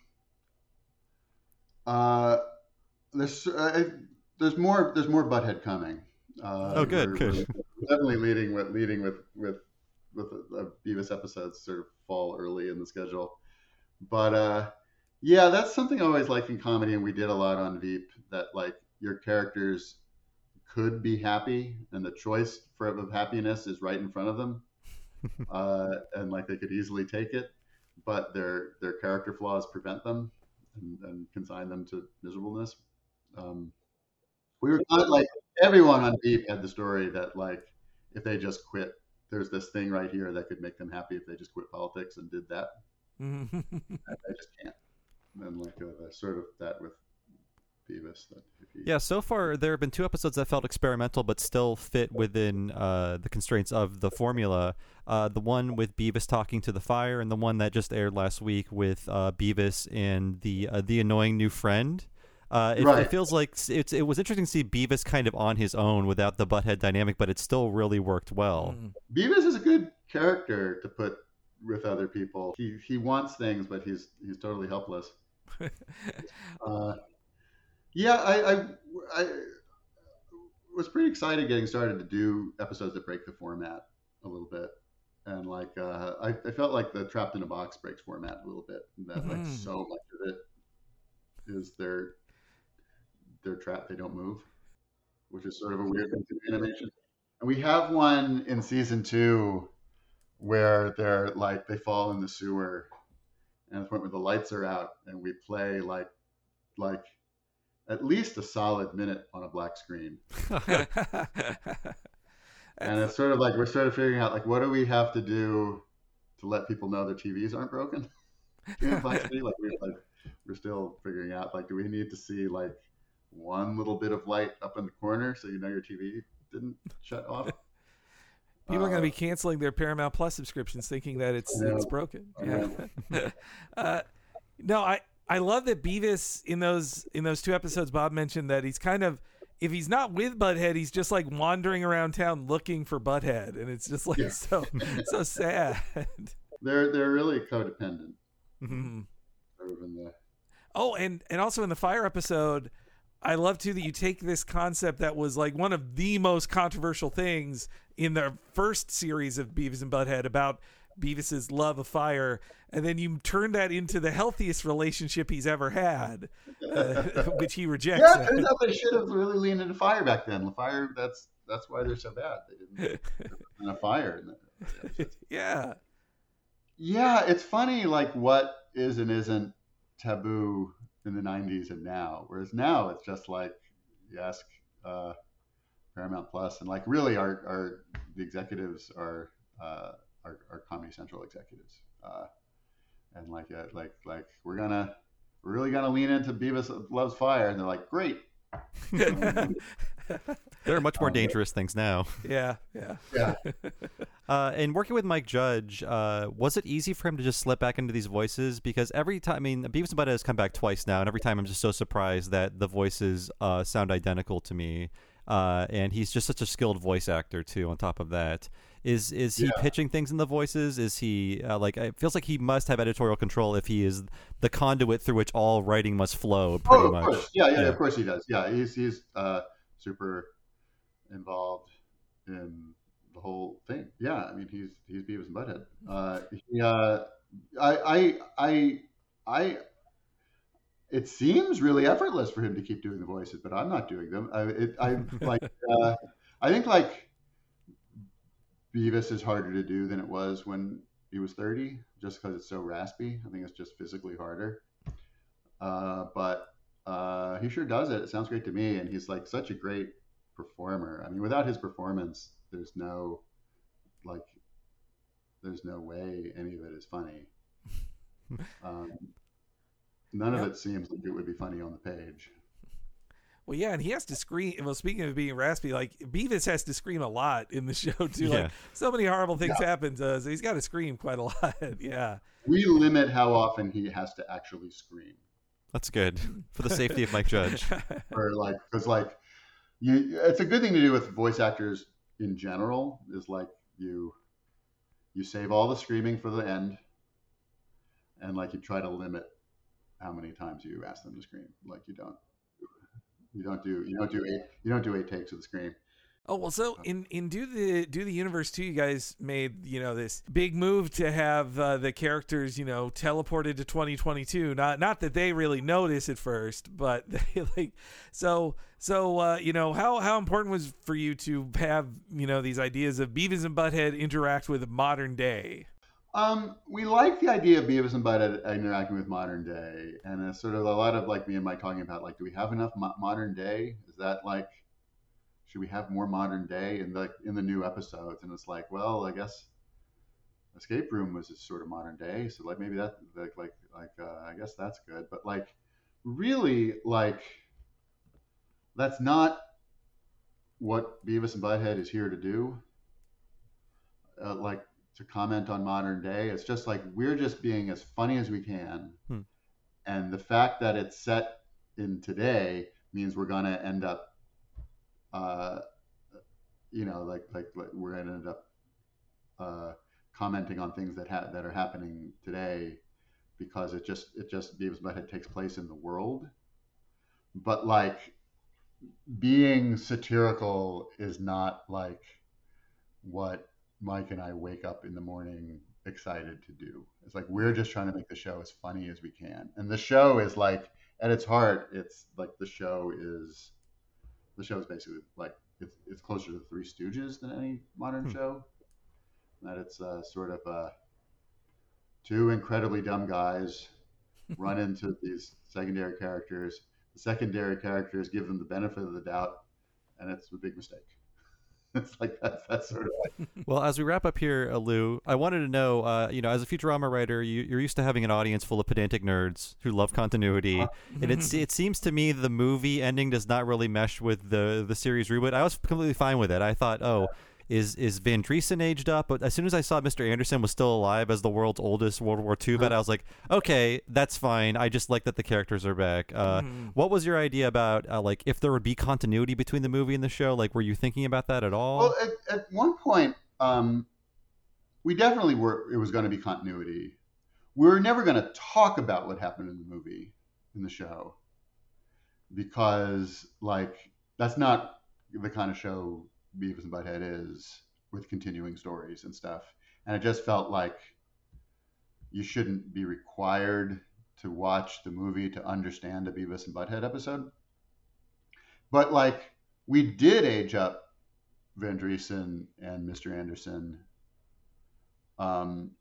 Speaker 4: uh, There's uh, there's more there's more Butthead coming. Uh,
Speaker 2: oh, good,
Speaker 4: we're,
Speaker 2: good.
Speaker 4: We're definitely leading with leading with with with the Beavis episodes sort of fall early in the schedule, but uh, yeah, that's something I always liked in comedy, and we did a lot on Veep. That like your characters could be happy, and the choice for of happiness is right in front of them, uh, and like they could easily take it, but their their character flaws prevent them and, and consign them to miserableness. Um, we were not like everyone on Veep had the story that like if they just quit, there's this thing right here that could make them happy if they just quit politics and did that. I just can't. And like uh, sort of that with Beavis. That if he...
Speaker 2: Yeah, so far there have been two episodes that felt experimental but still fit within uh, the constraints of the formula. Uh, the one with Beavis talking to the fire, and the one that just aired last week with uh, Beavis and the uh, the annoying new friend. Uh, it,
Speaker 4: right.
Speaker 2: it feels like it's, it was interesting to see Beavis kind of on his own without the Butthead dynamic, but it still really worked well.
Speaker 4: Beavis is a good character to put with other people. He he wants things, but he's he's totally helpless. uh, Yeah, I, I, I was pretty excited getting started to do episodes that break the format a little bit. And like, uh, I, I felt like the Trapped in a Box breaks format a little bit. That like
Speaker 3: Mhm.
Speaker 4: so much of it is they're they're trapped, they don't move, which is sort of a weird thing to do in animation. And we have one in season two where they're like they fall in the sewer, and at the point where the lights are out, and we play like like at least a solid minute on a black screen. And it's sort of like we're sort of figuring out like what do we have to do to let people know their T Vs aren't broken in black screen. Like we're like we're still figuring out like do we need to see like one little bit of light up in the corner so you know your T V didn't shut off.
Speaker 3: People are going to be
Speaker 4: Uh,
Speaker 3: canceling their Paramount Plus subscriptions, thinking that it's
Speaker 4: I know.
Speaker 3: it's broken.
Speaker 4: I
Speaker 3: Yeah.
Speaker 4: know.
Speaker 3: uh, no, I I love that Beavis in those in those two episodes. Bob mentioned that he's kind of if he's not with Butthead, he's just like wandering around town looking for Butthead, and it's just like
Speaker 4: Yeah.
Speaker 3: so so sad.
Speaker 4: They're they're really codependent.
Speaker 3: Mhm.
Speaker 4: Sort of in the
Speaker 3: Oh, and and also in the fire episode, I love too that you take this concept that was like one of the most controversial things in the first series of Beavis and Butthead about Beavis's love of fire, and then you turn that into the healthiest relationship he's ever had, uh, which he rejects.
Speaker 4: yeah. It turns out they should have really leaned into fire back then. The fire that's that's why they're so bad. They didn't in a fire. In the,
Speaker 3: Yeah.
Speaker 4: yeah, it's funny like what is and isn't taboo in the nineties and now. Whereas now it's just like you ask uh, Paramount Plus and like really our, our the executives are uh, are, are Comedy Central executives. Uh, and like uh, like like we're gonna we're really gonna lean into Beavis Loves Fire and they're like, great.
Speaker 2: There are much more
Speaker 4: Um,
Speaker 2: dangerous things now.
Speaker 3: Yeah. Yeah.
Speaker 4: Yeah.
Speaker 2: Uh, and working with Mike Judge, uh, was it easy for him to just slip back into these voices? Because every time, I mean, Beavis and Butthead has come back twice now, and every time I'm just so surprised that the voices uh, sound identical to me. Uh, and he's just such a skilled voice actor too. On top of that, is is he
Speaker 4: Yeah.
Speaker 2: pitching things in the voices? Is he uh, like? It feels like he must have editorial control if he is the conduit through which all writing must flow. Pretty
Speaker 4: Oh, of
Speaker 2: much.
Speaker 4: course. Yeah, yeah,
Speaker 2: Yeah.
Speaker 4: of course he does. Yeah, he's he's uh, super involved in the whole thing. Yeah, I mean he's he's Beavis and Butthead. Uh, he, uh, I I I I. It seems really effortless for him to keep doing the voices, but I'm not doing them. I it, I like uh, I think like Beavis is harder to do than it was when he was thirty, just because it's so raspy. I think it's just physically harder. Uh, but uh, he sure does it. It sounds great to me, and he's like such a great performer. I mean, without his performance, there's no like, there's no way any of it is funny. Um, none
Speaker 3: Yep.
Speaker 4: of it seems like it would be funny on the page.
Speaker 3: Well, yeah, and he has to scream. Well, speaking of being raspy, like Beavis has to scream a lot in the show too.
Speaker 2: Yeah.
Speaker 3: Like so many horrible things happen to us. He's got to scream quite a lot. Yeah.
Speaker 4: We limit how often he has to actually scream,
Speaker 2: That's good for the safety of Mike Judge.
Speaker 4: or like, because like, you, it's a good thing to do with voice actors in general. Is like you, you save all the screaming for the end, and like you try to limit how many times you ask them to scream. Like you don't, you don't do, you don't do eight, you don't do eight takes of the scream.
Speaker 3: Oh well, so in in do the do the universe too, you guys made you know this big move to have uh, the characters you know teleported to twenty twenty-two. Not not that they really notice at first, but they like so so uh, you know how how important was for you to have you know these ideas of Beavis and Butthead interact with modern day.
Speaker 4: Um, we like the idea of Beavis and Butthead interacting with modern day, and it's sort of a lot of like me and Mike talking about like, do we have enough mo- modern day? Is that like, should we have more modern day in the in the new episodes? And it's like, well, I guess Escape Room was sort of modern day, so like maybe that like like like uh, I guess that's good, but like really like that's not what Beavis and Butthead is here to do. Uh, like to comment on modern day. It's just like we're just being as funny as we can.
Speaker 2: Hmm.
Speaker 4: And the fact that it's set in today means we're going to end up, uh, you know, like, like, like we're going to end up uh, commenting on things that ha- that are happening today because it just, it just, Beavis and Butthead takes place in the world. but like being satirical is not like what Mike and I wake up in the morning excited to do. It's like we're just trying to make the show as funny as we can. And the show is like at its heart, it's like the show is the show is basically like it's, it's closer to the Three Stooges than any modern
Speaker 2: Hmm.
Speaker 4: show. That it's uh, sort of uh, two incredibly dumb guys run into these secondary characters. The secondary characters give them the benefit of the doubt, and it's a big mistake. It's like that's that's sort of like
Speaker 2: Well, as we wrap up here, uh, Lou, I wanted to know, uh, you know, as a Futurama writer, you, you're used to having an audience full of pedantic nerds who love continuity, and it's it seems to me the movie ending does not really mesh with the the series reboot. I was completely fine with it. I thought, oh, is is Van Driesen aged up? But as soon as I saw Mister Anderson was still alive as the world's oldest World War Two vet, I was like, okay, that's fine. I just like that the characters are back. Uh, What was your idea about uh, like if there would be continuity between the movie and the show? Like, were you thinking about that at all?
Speaker 4: well at, at one point um, we definitely were. It was going to be continuity. We were never going to talk about what happened in the movie in the show because like that's not the kind of show Beavis and Butthead is with continuing stories and stuff. And it just felt like you shouldn't be required to watch the movie to understand a Beavis and Butthead episode. But like we did age up Van Driesen and Mister Anderson um,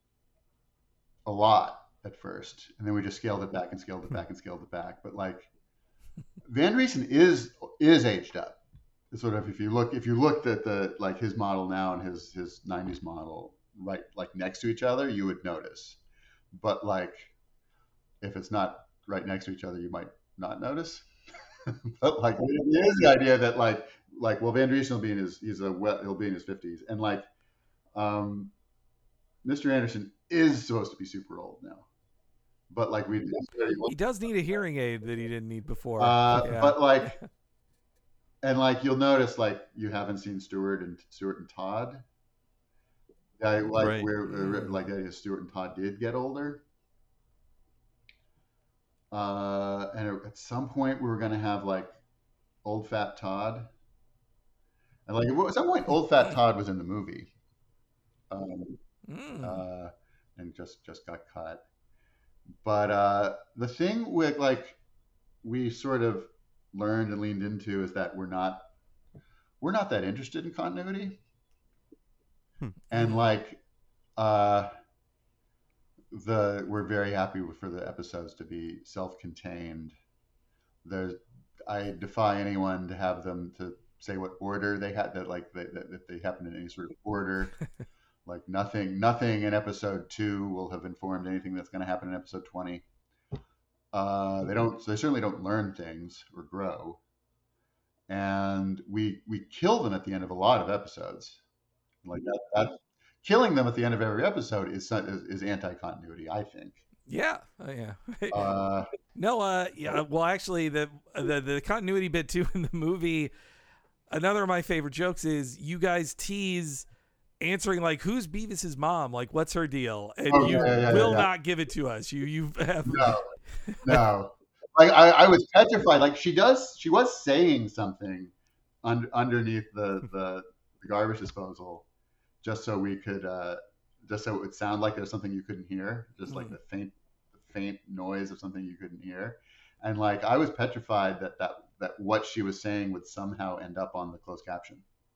Speaker 4: a lot at first, and then we just scaled it back and scaled it back and scaled it back. But like Van Driesen is is aged up. Sort of if you look if you looked at the like his model now and his his nineties model right like next to each other, you would notice. But like if it's not right next to each other, you might not notice. But like it is the idea that like like well Van Driesen will be in his he's a well, he'll be in his fifties, and like um, Mister Anderson is supposed to be super old now, but like we
Speaker 3: He does need a hearing aid that he didn't need before.
Speaker 4: uh,
Speaker 3: Yeah.
Speaker 4: but like and like you'll notice like you haven't seen Stuart and Stuart and Todd. Yeah, like
Speaker 2: Right.
Speaker 4: we're like uh, Stuart and Todd did get older. Uh, and at some point we were going to have like old fat Todd, and like at some point old fat Todd was in the movie, um,
Speaker 3: Mm.
Speaker 4: uh, and just just got cut. But uh, the thing with like we sort of learned and leaned into is that we're not we're not that interested in continuity,
Speaker 2: Hmm.
Speaker 4: and like uh, the we're very happy for the episodes to be self-contained. There's I defy anyone to have them to say what order they had that like that, that, that they happen in any sort of order. Like nothing nothing in episode two will have informed anything that's going to happen in episode twenty. Uh, they don't they certainly don't learn things or grow, and we we kill them at the end of a lot of episodes. Like that, that killing them at the end of every episode is is, is anti-continuity, I think.
Speaker 3: Yeah. Oh, yeah.
Speaker 4: Uh,
Speaker 3: No, uh, yeah. Well, actually, the, the the continuity bit too in the movie. Another of my favorite jokes is you guys tease answering like, "Who's Beavis's mom? Like, what's her deal?" And
Speaker 4: Oh,
Speaker 3: you
Speaker 4: yeah, yeah, yeah,
Speaker 3: will
Speaker 4: yeah.
Speaker 3: not give it to us. You you have
Speaker 4: no, no. Like I, I was petrified. Like she does, she was saying something un- underneath the, the the garbage disposal, just so we could, uh, just so it would sound like there's something you couldn't hear, just like
Speaker 3: Mm.
Speaker 4: the faint, the faint noise of something you couldn't hear. And like I was petrified that that that what she was saying would somehow end up on the closed caption.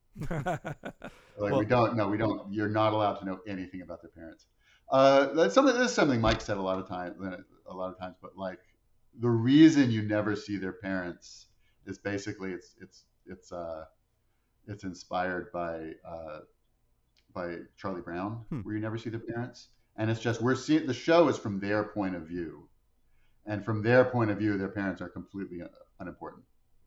Speaker 4: Like
Speaker 2: Well-
Speaker 4: we don't no we don't you're not allowed to know anything about their parents. Uh, that's something this is something Mike said a lot of times a lot of times, but like the reason you never see their parents is basically it's it's it's uh it's inspired by uh by Charlie Brown,
Speaker 2: Hmm.
Speaker 4: where you never see their parents, and it's just we're seeing the show is from their point of view, and from their point of view their parents are completely un- unimportant.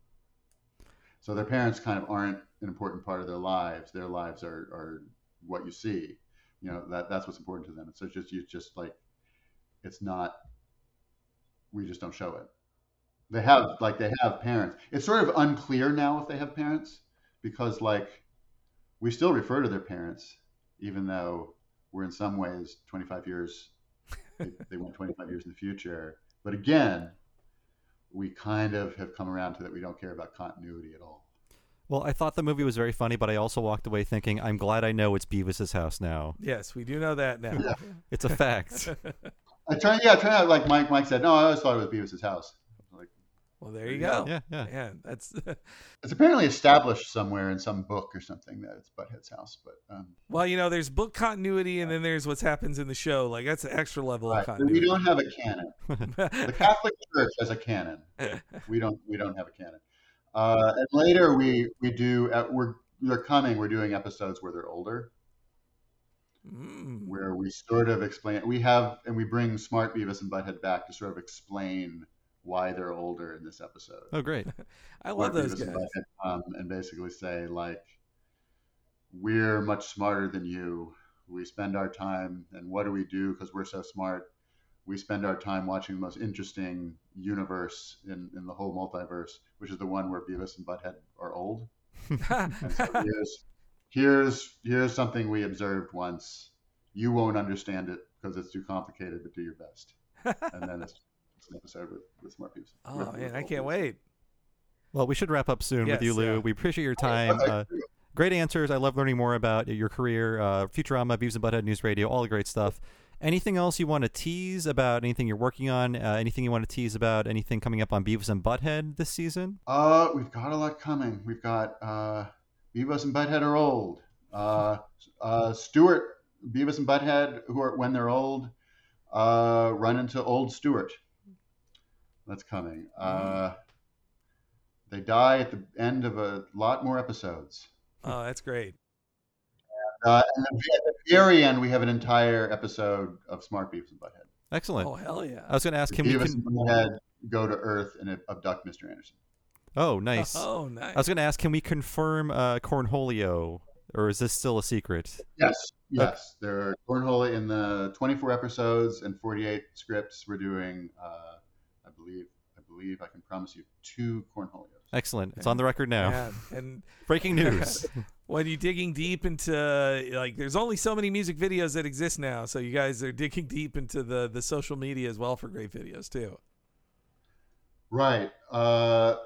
Speaker 4: So their parents kind of aren't an important part of their lives. Their lives are, are what you see. You know, that that's what's important to them. So it's just you just like it's not we just don't show it. They have like they have parents. It's sort of unclear now if they have parents because like we still refer to their parents even though we're in some ways twenty-five years they, they went twenty-five years in the future. But again, we kind of have come around to that we don't care about continuity at all.
Speaker 2: Well, I thought the movie was very funny, but I also walked away thinking, I'm glad I know it's Beavis's house now.
Speaker 3: Yes, we do know that now.
Speaker 4: Yeah.
Speaker 2: It's a fact.
Speaker 4: I try, yeah, try out like Mike. Mike said, no, I always thought it was Beavis's house. Like,
Speaker 3: well, there you go.
Speaker 2: Yeah, yeah.
Speaker 3: Yeah, that's.
Speaker 4: it's apparently established somewhere in some book or something that it's Butthead's house, but um,
Speaker 3: well, you know, there's book continuity, and then there's what happens in the show. Like that's an extra level
Speaker 4: right.
Speaker 3: of continuity.
Speaker 4: We don't have a canon. The Catholic Church has a canon. We don't. We don't have a canon. Uh, and later we we do. Uh, we're they're coming. We're doing episodes where they're older.
Speaker 3: Mm.
Speaker 4: Where we sort of explain, we have, and we bring Smart Beavis and Butthead back to sort of explain why they're older in this episode.
Speaker 2: Oh, great.
Speaker 3: I love
Speaker 4: Smart
Speaker 3: those
Speaker 4: Beavis
Speaker 3: guys.
Speaker 4: And, Butthead come and basically say, like, we're much smarter than you. We spend our time, and what do we do because we're so smart? We spend our time watching the most interesting universe in, in the whole multiverse, which is the one where Beavis and Butthead are old. And so here's, Here's here's something we observed once. You won't understand it because it's too complicated, but do your best. And then it's, it's an episode with, with Smart Beavis.
Speaker 3: Oh
Speaker 4: with,
Speaker 3: man,
Speaker 4: with
Speaker 3: I can't
Speaker 4: Beavis.
Speaker 3: wait.
Speaker 2: Well, we should wrap up soon
Speaker 3: Yes,
Speaker 2: with you, Lou.
Speaker 3: yeah.
Speaker 2: We appreciate your time. Uh, great answers. I love learning more about your career, uh, Futurama, Beavis and Butthead News Radio, all the great stuff. Anything else you want to tease about? Anything you're working on? Uh, anything you want to tease about? Anything coming up on Beavis and Butthead this season?
Speaker 4: Uh, we've got a lot coming. We've got uh, Beavis and Butthead are old. Uh, uh, Stuart, Beavis and Butthead, who are when they're old, uh, run into old Stuart. That's coming. Uh, they die at the end of a lot more episodes.
Speaker 3: Oh, that's great.
Speaker 4: Uh, and at the very end, we have an entire episode of Smart Beavis and Butthead.
Speaker 2: Excellent.
Speaker 3: Oh hell yeah.
Speaker 2: I was going to ask, can we?
Speaker 4: Beavis
Speaker 2: Con-
Speaker 4: and Butthead go to Earth and abduct Mister Anderson.
Speaker 2: oh, nice.
Speaker 3: Oh nice.
Speaker 2: I was going to ask, can we confirm uh, Cornholio, or is this still a secret?
Speaker 4: Yes, yes. There are Cornhole in the twenty-four episodes and forty-eight scripts. We're doing, uh, I believe, I believe I can promise you two Cornholios.
Speaker 2: Excellent. It's on the record now.
Speaker 3: Yeah, and
Speaker 2: Breaking news.
Speaker 3: when you're digging deep into like, there's only so many music videos that exist now, so you guys are digging deep into the the social media as well for great videos too.
Speaker 4: Right. Uh,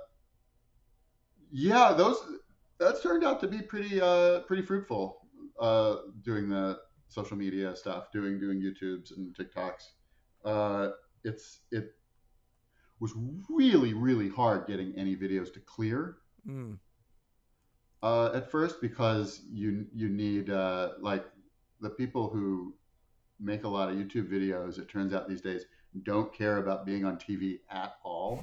Speaker 4: yeah, those that's turned out to be pretty uh, pretty fruitful. Uh, doing the social media stuff, doing doing YouTubes and TikToks. Uh, it's it was really really hard getting any videos to clear.
Speaker 3: Mm.
Speaker 4: Uh, at first, because you you need uh, like the people who make a lot of YouTube videos, it turns out these days don't care about being on T V at all.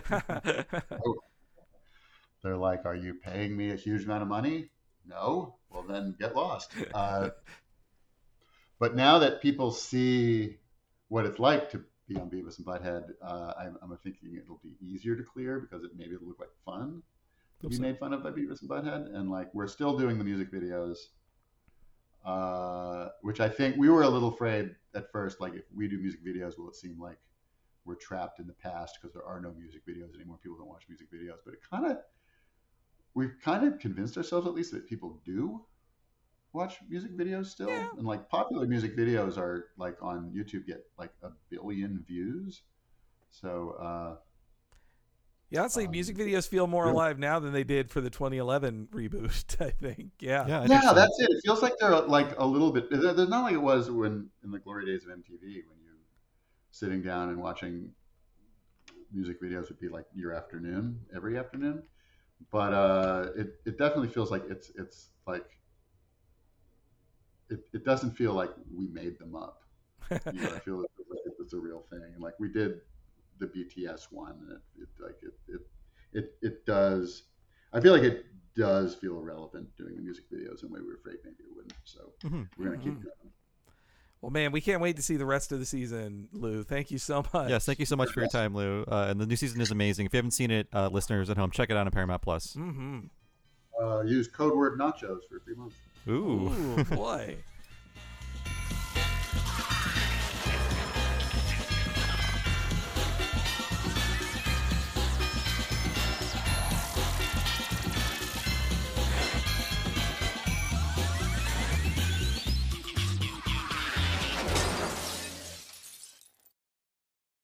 Speaker 4: They're like, "Are you paying me a huge amount of money?" No. Well, then get lost. Uh, but now that people see what it's like to be on Beavis and Butthead, uh, I'm, I'm thinking it'll be easier to clear because it maybe it'll look like fun. To be made fun of by Beavis and Butthead, and like we're still doing the music videos, uh, which I think we were a little afraid at first. Like, if we do music videos, will it seem like we're trapped in the past because there are no music videos anymore? People don't watch music videos, but it kind of we've kind of convinced ourselves at least that people do watch music videos still,
Speaker 3: Yeah.
Speaker 4: and like popular music videos are like on YouTube get like a billion views, so. Uh,
Speaker 3: Yeah, I'd say
Speaker 4: Um,
Speaker 3: music videos feel more
Speaker 4: yeah.
Speaker 3: alive now than they did for the twenty eleven reboot, I think. Yeah.
Speaker 2: Yeah, I think
Speaker 4: Yeah,
Speaker 2: so.
Speaker 4: that's it. It feels like they're like a little bit. There's not like it was when in the glory days of M T V when you sitting down and watching music videos would be like your afternoon every afternoon. But uh, it it definitely feels like it's it's like it, it doesn't feel like we made them up. You know, I feel like it's, it's a real thing. And like we did the B T S one, and it, it like it, it it it does. I feel like it does feel relevant doing the music videos in a way we were afraid maybe it wouldn't. So
Speaker 2: Mhm.
Speaker 4: we're gonna keep
Speaker 3: Mhm.
Speaker 4: going.
Speaker 3: Well, man, we can't wait to see the rest of the season, Lou. Thank you so much.
Speaker 2: Yes, thank you so much for your time, Lou. Uh, and the new season is amazing. If you haven't seen it, uh, listeners at home, check it out on Paramount Plus.
Speaker 3: Mm-hmm.
Speaker 4: Uh, use code word nachos for three months.
Speaker 2: Ooh.
Speaker 3: Ooh, boy.